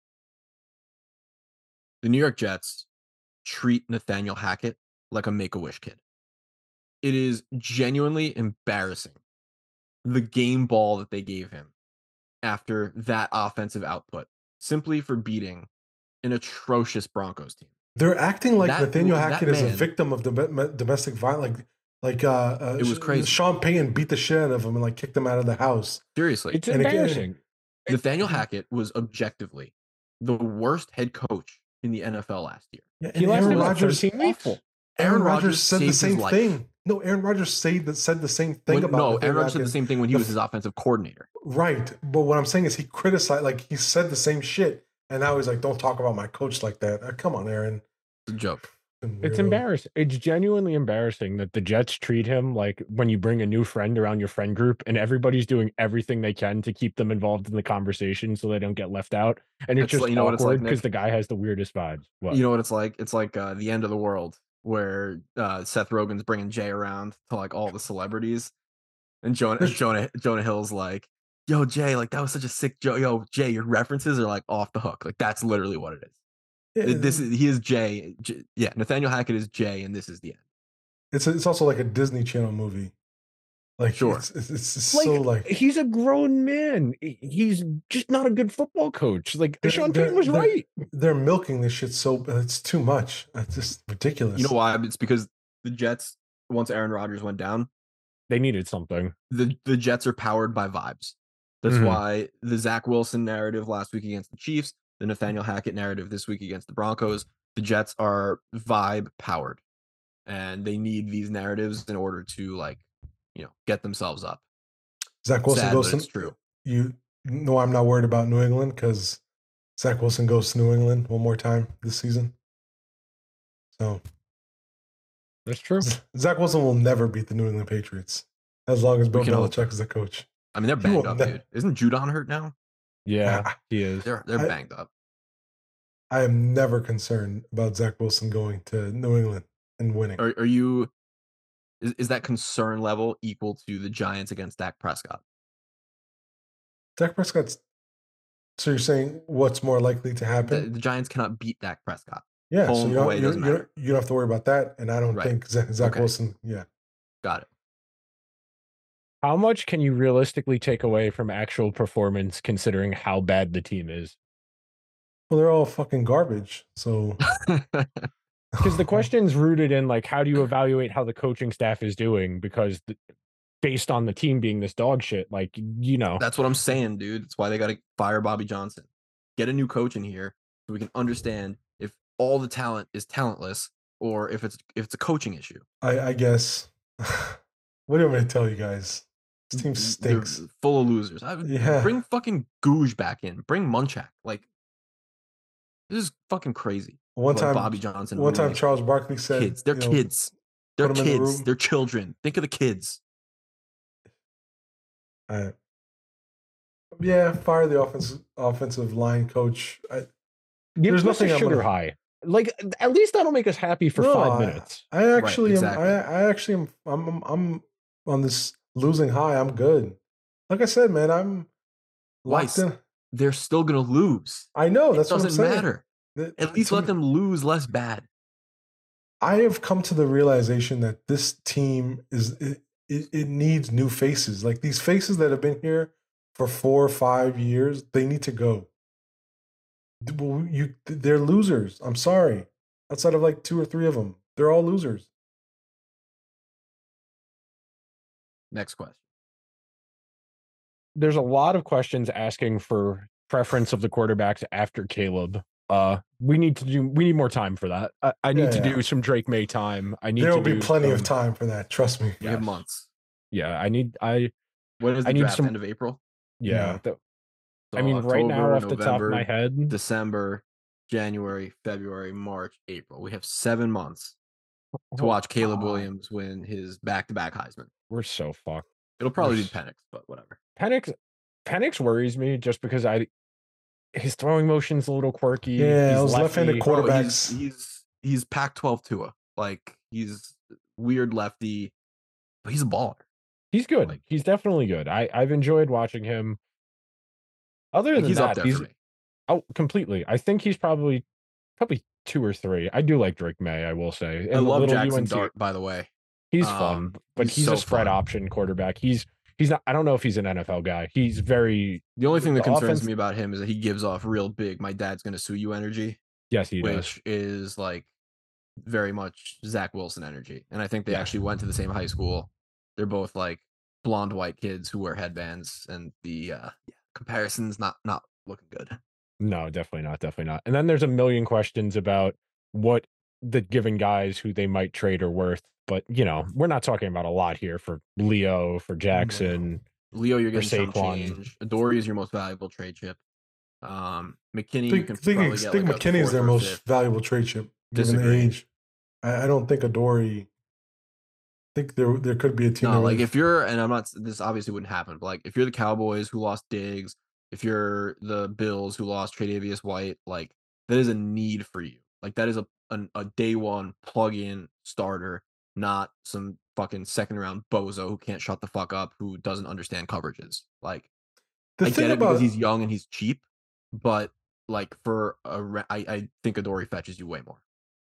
The New York Jets treat Nathaniel Hackett like a Make-A-Wish kid. It is genuinely embarrassing the game ball that they gave him after that offensive output simply for beating an atrocious Broncos team. they're acting like That- Nathaniel that Hackett is a man- victim of dom- domestic violence. Like like uh, uh, It was Sh- crazy. Sean Payton beat the shit out of him and like kicked him out of the house. Seriously, It's And again- embarrassing. Nathaniel Hackett was objectively the worst head coach in the N F L last year. Yeah, He and lasted Aaron about Rodgers. thirteen weeks. Aaron, Aaron Rodgers Rodgers said the saved his same life. thing. No, Aaron Rodgers said that said the same thing When- about no, Nathaniel Aaron Rodgers said the Hackett. same thing when he The was f- his offensive coordinator. Right, but what I'm saying is he criticized, like he said the same shit, and now he's like, "Don't talk about my coach like that." Uh, come on, Aaron. It's a joke. Fucking It's weirdo. embarrassing. It's genuinely embarrassing that the Jets treat him like when you bring a new friend around your friend group and everybody's doing everything they can to keep them involved in the conversation so they don't get left out. And it's It's just like- you know what it's like, awkward because Nick? the guy has the weirdest vibes. What? You know what it's like? It's like uh, the end of the world where uh, Seth Rogen's bringing Jay around to like all the celebrities, and Jonah There's- Jonah Jonah Hill's like, "Yo, Jay, like that was such a sick joke. Yo, Jay, your references are like off the hook. Like that's literally what it is. Yeah, This is he is Jay. J- yeah, Nathaniel Hackett is Jay, and this is the end. it's it's also like a Disney Channel movie. Like Sure. it's it's, it's, it's Like, so like he's a grown man. He- He's just not a good football coach. Like They're- Sean they're- Payton was they're- right. they're milking this shit so it's too much. It's just ridiculous. You know why? It's because the Jets, once Aaron Rodgers went down, They needed something. the the Jets are powered by vibes. That's Mhm. why the Zach Wilson narrative last week against the Chiefs, the Nathaniel Hackett narrative this week against the Broncos, the Jets are vibe powered, and they need these narratives in order to like, you know, get themselves up. Zach Wilson Sad, goes but to it's true. you know I'm not worried about New England because Zach Wilson goes to New England one more time this season. So That's true. Zach Wilson will never beat the New England Patriots as long as Bill can hope. Belichick is the coach. I mean, they're He will banged up, ne- dude. Isn't Judon hurt now? Yeah, he is. They're they're I- banged up. I am never concerned about Zach Wilson going to New England and winning. Are are you? Is, is that concern level equal to the Giants against Dak Prescott? Dak Prescott's. So you're saying what's more likely to The, happen? the Giants cannot beat Dak Prescott. yeah, so home, you don't, away, you, doesn't you, don't, matter. you don't have to worry about that. And I don't Right. think Zach, Zach Okay. Wilson. Yeah, Got it. How much can you realistically take away from actual performance considering how bad the team is? well, they're all fucking garbage. So Because the question's rooted in like, how do you evaluate how the coaching staff is doing? Because the, based on the team being this dog shit, like, you know, That's what I'm saying, dude. That's why they got to fire Bobby Johnson. Get a new coach in here so we can understand if all the talent is talentless or if it's if it's a coaching issue. I, I guess. What do you want me to tell you guys? This team They're stinks. full of losers. I, Yeah. Bring fucking Gouge back in. Bring Munchak. Like, this is fucking crazy. One Let time, Bobby Johnson. one time ruin Charles Barkley said, kids. They're you know, kids. They're put 'em in the kids. room. They're children. Think of the kids. I- yeah, fire the offensive offensive line coach. I, give there's us nothing a I'm sugar gonna- high. Like, at least that'll make us happy for No, five I- minutes. I actually exactly. am. I, I actually am. I'm, I'm. I'm on this losing high. I'm good. Like I said, man, I'm locked Weiss, in. They're still gonna lose. I know. It That's what I'm doesn't saying. matter. That- At least to let me- them lose less bad. I have come to the realization that this team is it, it, it needs new faces. Like these faces that have been here for four or five years, they need to go. D- well, You, they're losers. I'm sorry. Outside of like two or three of them, they're all losers. Next question. There's a lot of questions asking for preference of the quarterbacks after Caleb. Uh, we need to do. We need more time for that. I, I need Yeah, to yeah. do some Drake May time. I need. There to will be do plenty of some- time for that. Trust me. We have Yes. months. Yeah, I need. I When is the I need draft? some- End of April? yeah. Yeah. the- I So mean, right now, October, off the top of my November, head, December, January, February, March, April. We have seven months to Oh, watch Caleb God, Williams win his back-to-back Heisman. We're so fucked. It'll probably be Yes. Penix, but whatever. Penix, Penix worries me just because I his throwing motion's a little quirky. Yeah, he's those left-handed lefty. quarter- Bro, he's Quarterbacks- he's he's Pac twelve Tua. Like he's weird lefty, but he's a baller. He's good. like- he's definitely good. I I've enjoyed watching him. Other Like, than he's that, up there he's for me. oh completely. I think he's probably probably two or three. I do like Drake May. I will say. I And the love little Jackson U N C Dart, by the way. He's Um, fun, but he's he's, so a spread fun. option quarterback. He's he's not. I don't know if he's an N F L guy. He's very The only thing that The concerns offense- me about him is that he gives off real big "my dad's gonna sue you" energy, yes, he does. which is like very much Zach Wilson energy. And I think they Yeah. actually went to the same high school. They're both like blonde white kids who wear headbands, and the uh, yeah, comparison's not not looking good. No, definitely not. Definitely not. And then there's a million questions about what the given guys who they might trade are worth. But you know, we're not talking about a lot here for Leo, for Jackson. Leo, you're For getting some Saquon. change. Adoree is your most valuable trade chip. Um, McKinney, you Think, can think, probably think get like a McKinney's fourth their or most fifth. valuable trade chip given the Disagree. age. I, I don't think Adoree. I think there there could be a team. No, that like really- if you're, and I'm not, this obviously wouldn't happen, but like if you're the Cowboys who lost Diggs, if you're the Bills who lost Tre'Davious White, like that is a need for you. Like that is a a, a day one plug in starter, not some fucking second round bozo who can't shut the fuck up, who doesn't understand coverages. Like the I thing get it about because he's young and he's cheap, but like for a, re- I, I think Adoree fetches you way more.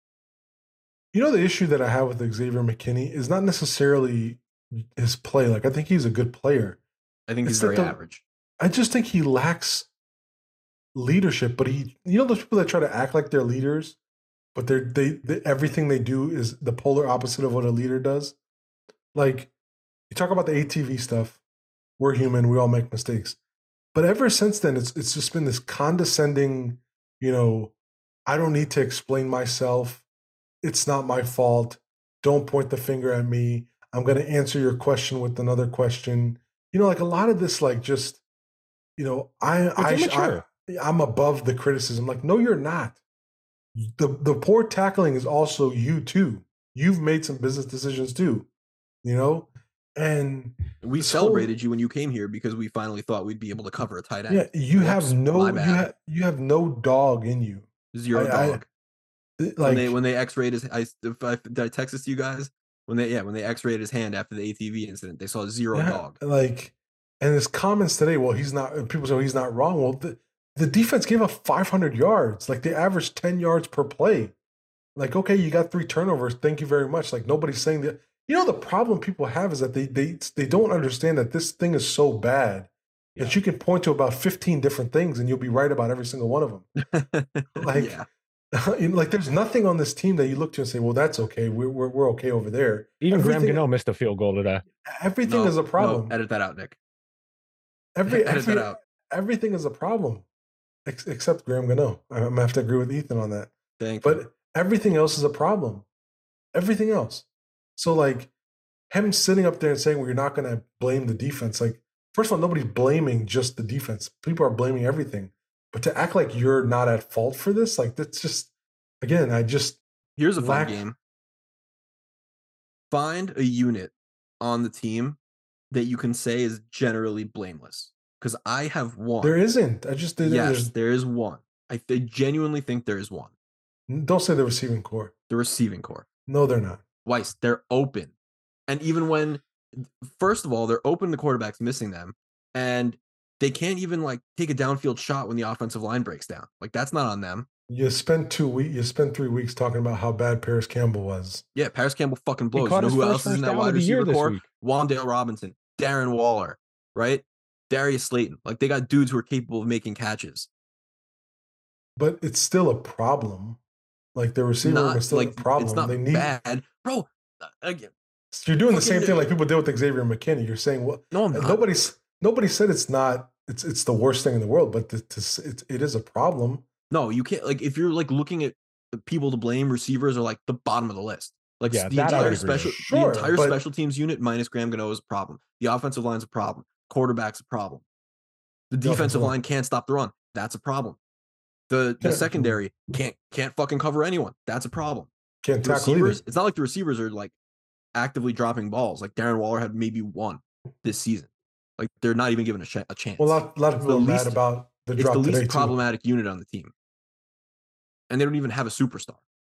you know the issue that I have with Xavier McKinney is not necessarily his play. Like I think he's a good player. I think It's he's that very the- average. I just think he lacks leadership. But he, you know, those people that try to act like they're leaders, but they're they, they everything they do is the polar opposite of what a leader does. Like you talk about the A T V stuff. We're human. We all make mistakes. But ever since then, it's it's just been this condescending. You know, I don't need to explain myself. It's not my fault. Don't point the finger at me. I'm going to answer your question with another question. You know, like a lot of this, like just, you know, I, I, immature. I, I'm above the criticism. Like, no, you're not. The the poor tackling is also you too. You've made some business decisions too. You know, and We this whole- celebrated you when you came here because we finally thought we'd be able to cover a tight end. yeah, you have Whoops, no, my you bad. have you have no dog in you. Zero I- I- dog. Like when they when they X-rayed his, I, if I did I text this to you guys when they yeah when they X-rayed his hand after the A T V incident, they saw zero yeah, dog. like, and his comments today. Well, he's not. People say well, he's not wrong. Well, the, the defense gave up five hundred yards. Like they averaged ten yards per play. Like, okay, you got three turnovers. Thank you very much. Like nobody's saying that. You know, the problem people have is that they they they don't understand that this thing is so bad Yeah. that you can point to about fifteen different things and you'll be right about every single one of them. Like, yeah, You know, like there's nothing on this team that you look to and say, well, that's okay. We're we're, we're okay over there. Even Graham Everything- Gano missed a field goal today. Everything No, is a no, problem. edit that out, Nick. Every, edit every that out. everything is a problem, ex- except Graham Gano. I'm gonna have to agree with Ethan on that. Thank you. But everything else is a problem. Everything else. So like him sitting up there and saying, well, you're not going to blame the defense. Like, first of all, nobody's blaming just the defense. People are blaming everything. But to act like you're not at fault for this, like that's just, again, I just, Here's a fun lack- game. Find a unit on the team that you can say is generally blameless. Because I have one. there isn't. I just, there, yes, there's- there is one. I th- genuinely think there is one. don't say the receiving core. The receiving core. No, they're not. Weiss, they're open. And even when, first of all, they're open, the quarterback's missing them. And they can't even like take a downfield shot when the offensive line breaks down. Like that's not on them. You spent two weeks, you spent three weeks talking about how bad Paris Campbell was. Yeah, Paris Campbell fucking blows. You caught know his who first else is in first that down wide of the year receiver this core? week. Wandale Robinson, Darren Waller, right? Darius Slayton. Like they got dudes who are capable of making catches. But it's still a problem. Like the receiver room Not is still like a problem. it's not they need. bad, bro. uh, Again, You're doing the same fucking- thing like people did with Xavier McKinney. You're saying, well, no, I'm not. nobody's nobody said it's not. It's it's the worst thing in the world, but to, to, it's, it is a problem. No, you can't. Like if you're like looking at the people to blame, receivers are like the bottom of the list. Like Yeah, the that I would entire agree special, with. Sure, the entire but- special teams unit minus Graham Gano is a problem. The offensive line's a problem. Quarterback's a problem. The The offensive defensive line. line can't stop the run. That's a problem. The the Yeah. secondary can't can't fucking cover anyone. That's a problem. Can't The tackle either. receivers, it's not like the receivers are like actively dropping balls. Like Darren Waller had maybe one this season. Like they're not even given a, sh- a chance. Well, a lot, a lot of It's people the are mad least- about the it's drop the today least too. problematic unit on the team, and they don't even have a superstar.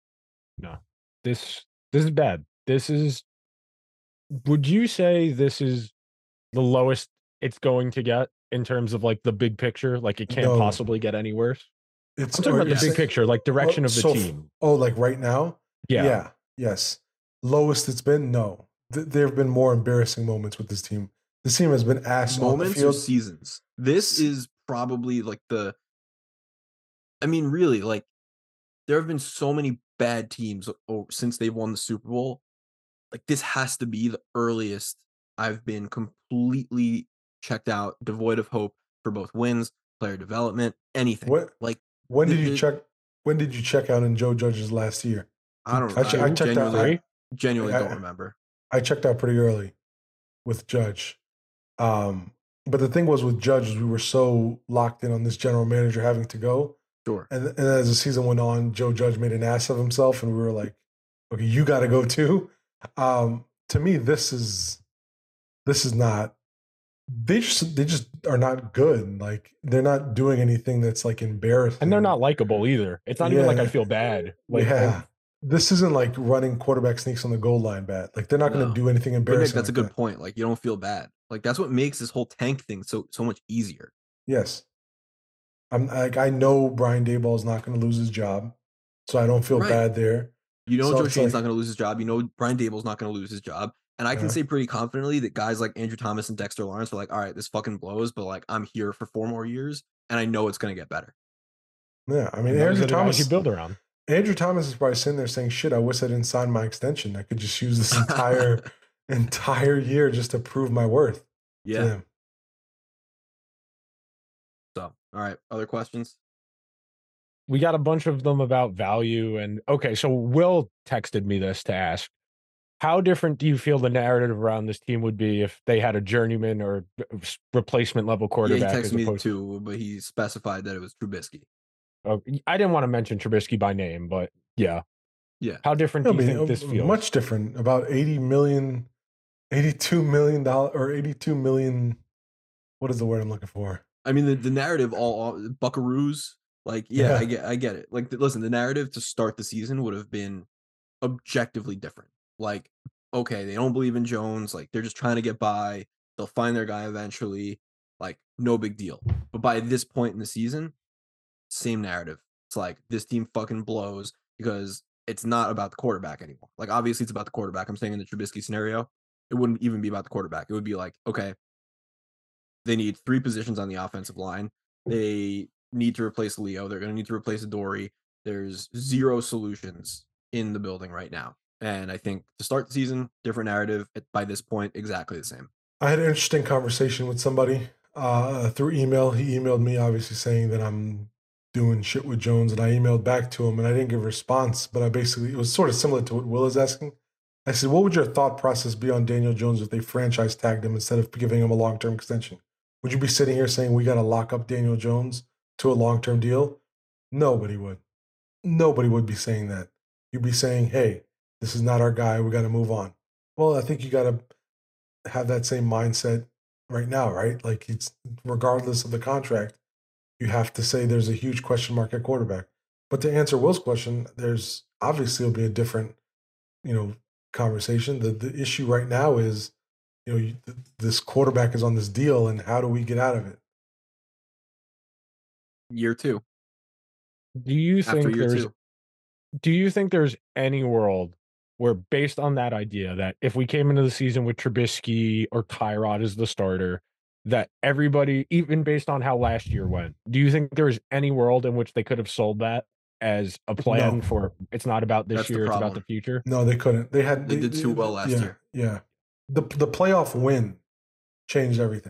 This this is bad. This is. Would you say this is the lowest it's going to get in terms of like the big picture? Like it can't No. possibly get any worse. It's I'm talking or about the yes. big picture, like direction Oh, of the so f- team. Oh, like right now? Yeah. Yes. Lowest it's been? No. Th- there have been more embarrassing moments with this team. This team has been ass on the Moments or field. seasons. This is probably like the. I mean, really, like there have been so many bad teams o- since they've won the Super Bowl. Like this has to be the earliest I've been completely checked out, devoid of hope for both wins, player development, anything. What? Like When did the- you the- check? When did you check out in Joe Judge's last year? I don't. I che- I I, checked out- genuinely, I- genuinely I- don't remember. I checked out pretty early with Judge. Um, but the thing was with Judge, is we were so locked in on this general manager having to go. Sure. And, and as the season went on, Joe Judge made an ass of himself, and we were like, okay, you got to go too. Um, to me, this is this is not. They just they just are not good. Like they're not doing anything that's like embarrassing. And they're not likable either. It's not even like I Yeah. feel bad. Like, yeah, this isn't like running quarterback sneaks on the goal line bad. Like they're not going to No. do anything But Nick, embarrassing. that's a like good that. point. Like you don't feel bad. Like that's what makes this whole tank thing so so much easier. Yes, I'm like I know Brian Daboll is not going to lose his job, so I don't feel Right. bad there. You know So Joe it's Shane's like- not going to lose his job. You know Brian Dable's not going to lose his job. And I can Yeah. say pretty confidently that guys like Andrew Thomas and Dexter Lawrence are like, all right, this fucking blows, but like I'm here for four more years, and I know it's going to get better. Yeah, I mean and those Andrew are the guys Thomas. you build around. Andrew Thomas is probably sitting there saying, "Shit, I wish I didn't sign my extension. I could just use this entire entire year just to prove my worth." to Yeah. them." So, all right. Other questions? We got a bunch of them about value. And okay, so Will texted me this to ask, how different do you feel the narrative around this team would be if they had a journeyman or replacement level Yeah, quarterback? he as texted me opposed too, but he specified that it was Trubisky. Oh, I didn't want to mention Trubisky by name, but yeah. Yeah. How different I do you mean, think this uh, feels? much different. About eighty million, eighty-two million dollars or eighty-two million. What is the word I'm looking for? I mean, the, the narrative, all, all Buckaroos, like, yeah, Yeah. I get, I get it. Like, th- listen, the narrative to start the season would have been objectively different. Like, okay, they don't believe in Jones. Like, they're just trying to get by. They'll find their guy eventually. Like, no big deal. But by this point in the season, same narrative. It's like this team fucking blows because it's not about the quarterback anymore. Like, obviously, it's about the quarterback. I'm saying in the Trubisky scenario, it wouldn't even be about the quarterback. It would be like, okay, they need three positions on the offensive line. They need to replace Leo. They're going to need to replace Dory. There's zero solutions in the building right now. And I think to start the season, different narrative. At, by this point, exactly the same. I had an interesting conversation with somebody uh, through email. He emailed me, obviously saying that I'm doing shit with Jones, and I emailed back to him, and I didn't give a response. But I basically, it was sort of similar to what Will is asking. I said, "What would your thought process be on Daniel Jones if they franchise tagged him instead of giving him a long term extension? Would you be sitting here saying we got to lock up Daniel Jones to a long term deal?" Nobody would. Nobody would be saying that. You'd be saying, "Hey, this is not our guy. We got to move on." Well, I think you got to have that same mindset right now, right? Like it's regardless of the contract, you have to say there's a huge question mark at quarterback. But to answer Will's question, there's obviously will be a different, you know, conversation. The the issue right now is, you know, you, th- this quarterback is on this deal, and how do we get out of it? Year two. Do you After think year there's two. do you think there's any world where, based on that idea, that if we came into the season with Trubisky or Tyrod as the starter, that everybody, even based on how last year went, do you think there's any world in which they could have sold that as a plan No. for it's not about this That's the year, it's about problem. the future? No, they couldn't. They had They did too well last yeah, year. Yeah, the the playoff win changed everything.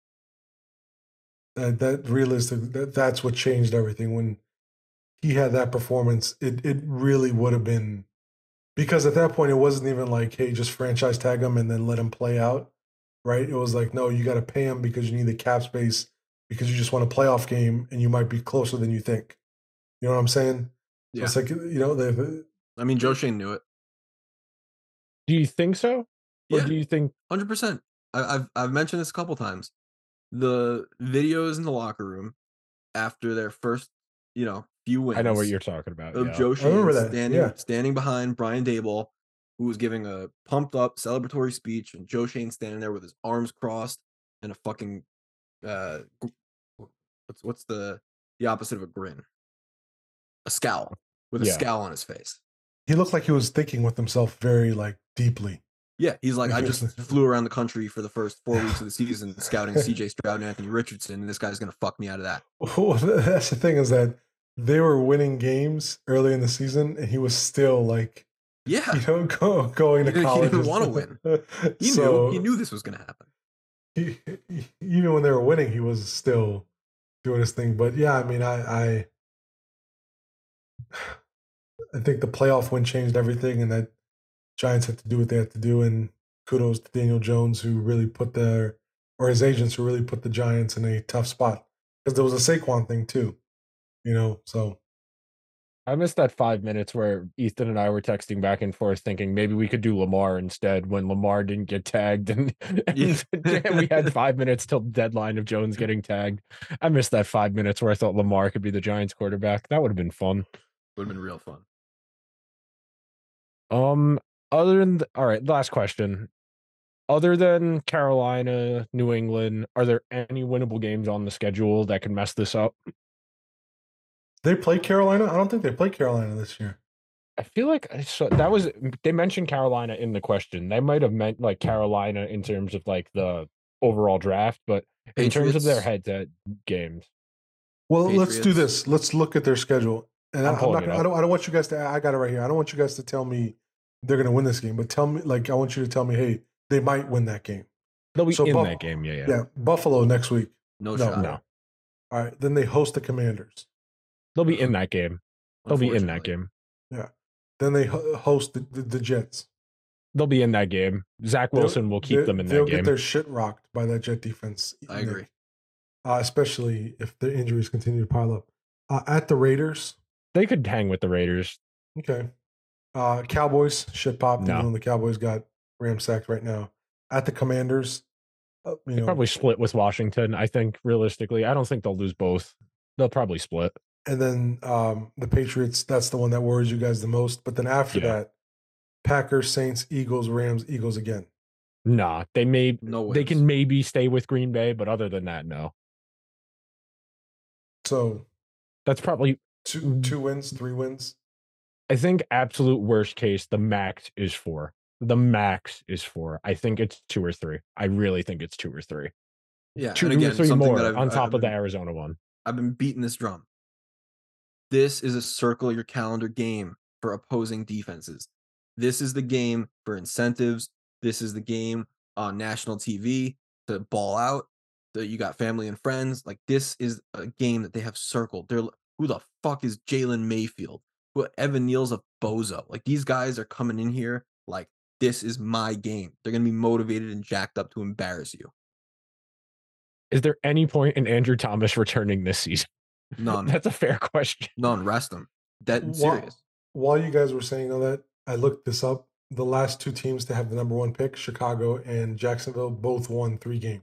That that realistic that that's what changed everything. When he had that performance, it it really would have been, because at that point it wasn't even like, hey, just franchise tag him and then let him play out, right? It was like, no, you got to pay him because you need the cap space, because you just won a playoff game and you might be closer than you think. You know what I'm saying? So Yeah. it's like, you know, they, I mean, Joe Shane knew it. Do you think so? Or Yeah. do you think one hundred percent. I, I've I've mentioned this a couple times. The videos in the locker room after their first, you know, few wins. I know what you're talking about? Of Yeah. Joe remember Shane that, standing yeah. standing behind Brian Daboll, who was giving a pumped up celebratory speech, and Joe Shane standing there with his arms crossed and a fucking uh, gr- what's what's the the opposite of a grin? A scowl with a Yeah. scowl on his face. he looked like he was thinking with himself very like deeply. Yeah, he's like, I just flew around the country for the first four weeks of the season scouting C J Stroud and Anthony Richardson, and this guy's gonna fuck me out of that. Well, that's the thing, is that they were winning games early in the season, and he was still like, Yeah, you know, go, going He to didn't- he college. didn't wanna win. he So, knew he knew this was gonna happen. he, he- even when they were winning, he was still doing his thing. But yeah, I mean, I, I, I think the playoff win changed everything, and that Giants had to do what they had to do. And kudos to Daniel Jones, who really put their, or his agents, who really put the Giants in a tough spot, because there was a Saquon thing too, you know. So I missed that five minutes where Ethan and I were texting back and forth thinking maybe we could do Lamar instead when Lamar didn't get tagged and, and Yeah. we had five minutes till deadline of Jones getting tagged. I missed that five minutes where I thought Lamar could be the Giants quarterback. That would have been fun. Would have been real fun. Um, other than th- all right, last question. Other than Carolina, New England, are there any winnable games on the schedule that could mess this up? They play Carolina? I don't think they play Carolina this year. I feel like I saw, that was they mentioned Carolina in the question. They might have meant like Carolina in terms of like the overall draft, but in terms of their Patriots. head-to-head games. Well, let's do Patriots. this. Let's look at their schedule. And I'm I, I'm pulling not it gonna, up. I don't I don't want you guys to I got it right here. I don't want you guys to tell me they're going to win this game, but tell me like I want you to tell me, hey, they might win that game. They'll be So in Buff- that game, yeah, yeah. Yeah, Buffalo next week. No, No, shot. No. All right, then they host the Commanders. They'll be in that game. They'll be in that Unfortunately. game. Then they ho- host the, the, the Jets. They'll be in that game. Zach They'll- Wilson will keep they- them in They'll that get game. their shit rocked by that Jet defense. I Nick. agree. Uh, especially if the injuries continue to pile up. Uh, at the Raiders, They could hang with the Raiders. okay. Uh, Cowboys, shit popped. No. Even though the Cowboys got ramsacked right now. At the Commanders, uh, you know, Probably split with Washington, I think, realistically. I don't think they'll lose both. They'll probably split. and then um, the Patriots. That's the one that worries you guys the most. But then after Yeah. that, Packers, Saints, Eagles, Rams, Eagles again. Nah, they may No they wins. can maybe stay with Green Bay, but other than that, no. So That's probably two two wins, three wins. I think absolute worst case, the max is four. The max is four. I think it's two or three. I really think it's two or three. Yeah, Two and again, or three something more that I've, on I've top of the been- Arizona one. I've been beating this drum. This is a circle your calendar game for opposing defenses. This is the game for incentives. This is the game on national T V to ball out. So you got family and friends. Like this is a game that they have circled. They're l- who the fuck is Jalen Mayfield? Who Evan Neal's a bozo? Like these guys are coming in here like this is my game. They're gonna be motivated and jacked up to embarrass you. Is there any point in Andrew Thomas returning this season? None. That's a fair question. None. Rest them. Dead and Wha- serious. While you guys were saying all that, I looked this up. The last two teams to have the number one pick, Chicago and Jacksonville, both won three games.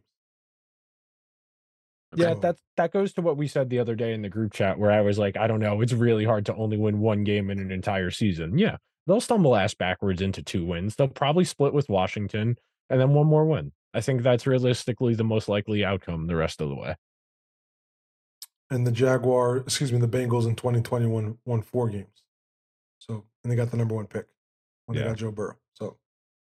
Yeah, Okay. that that goes to what we said the other day in the group chat where I was like, I don't know, it's really hard to only win one game in an entire season. Yeah, they'll stumble ass backwards into two wins. They'll probably split with Washington and then one more win. I think that's realistically the most likely outcome the rest of the way. And the Jaguar, excuse me, the Bengals in twenty twenty-one won four games. So, and they got the number one pick when Yeah. they got Joe Burrow. So,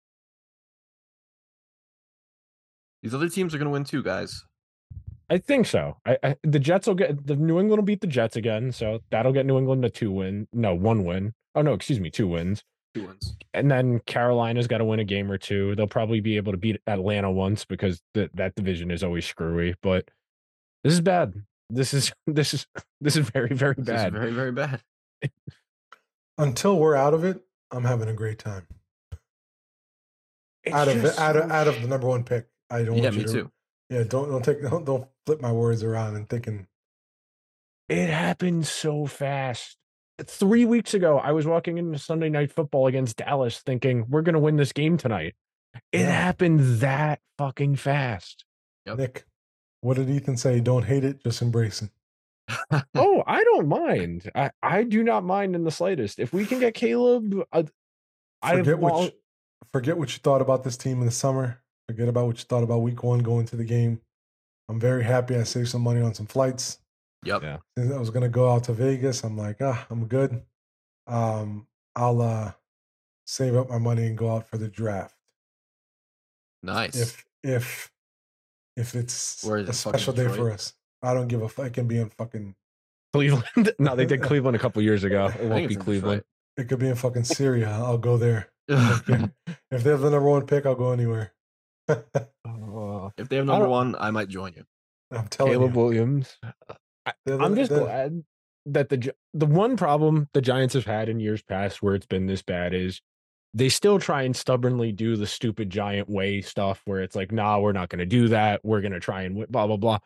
These other teams are gonna win too, guys. I think so. I, I the Jets will get the New England will beat the Jets again, so that'll get New England to two win. No, one win. Oh no, excuse me, two wins. Two wins. And then Carolina's got to win a game or two. They'll probably be able to beat Atlanta once because th- that division is always screwy. But this is bad. This is this is this is very very This bad. is very, very bad. until we're out of it, I'm having a great time. It's Out of it, just out of so out of the number one pick. I don't Yeah, want you me to, too. Yeah, don't don't take don't, don't flip my words around and thinking It happened so fast. Three weeks ago, I was walking into Sunday Night Football against Dallas thinking, we're going to win this game tonight. It Yeah. happened that fucking fast. Yep. Nick, what did Ethan say? Don't hate it, just embrace it. Oh, I don't mind. I, I do not mind in the slightest. If we can get Caleb, uh, I Forget what want, you, forget what you thought about this team in the summer. Forget about what you thought about week one going to the game. I'm very happy I saved some money on some flights. Yep. Yeah. Since I was gonna go out to Vegas, I'm like, ah, I'm good. Um, I'll uh save up my money and go out for the draft. Nice. If if if it's Where is a it, fucking special day for Detroit? us, I don't give a fuck. It can be in fucking. Cleveland. No, they did Cleveland a couple years ago. It I I think won't it's be in Cleveland. It could be in fucking Syria. I'll go there. Detroit. If they have the number one pick, I'll go anywhere. Uh, If they have I number don't- one, I might join you. I'm telling Caleb you. Williams. I, They're I'm the- just they're- glad that the Gi- the one problem the Giants have had in years past where it's been this bad is they still try and stubbornly do the stupid giant way stuff where it's like, nah, we're not going to do that. We're going to try and win, blah blah blah.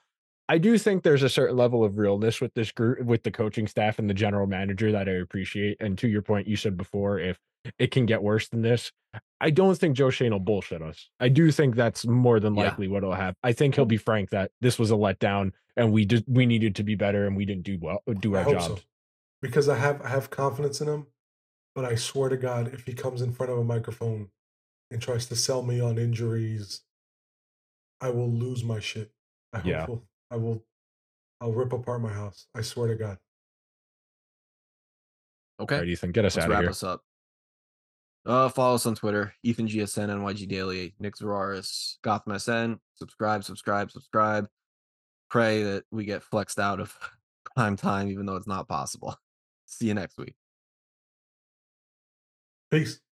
I do think there's a certain level of realness with this group, with the coaching staff and the general manager that I appreciate. And to your point, you said before, if it can get worse than this, I don't think Joe Shane will bullshit us. I do think that's more than Yeah. likely what will happen. I think he'll be frank that this was a letdown and we did we needed to be better and we didn't do well do I our hope jobs. so. Because I have I have confidence in him, but I swear to God, if he comes in front of a microphone and tries to sell me on injuries, I will lose my shit. I Yeah. will I will I'll rip apart my house. I swear to God. Okay. All right, Ethan, get us Let's out of wrap here. us up. Uh, follow us on Twitter, Ethan G S N, N Y G Daily, Nick Zararis, Gotham S N. Subscribe, subscribe, subscribe. Pray that we get flexed out of prime time, even though it's not possible. See you next week. Peace.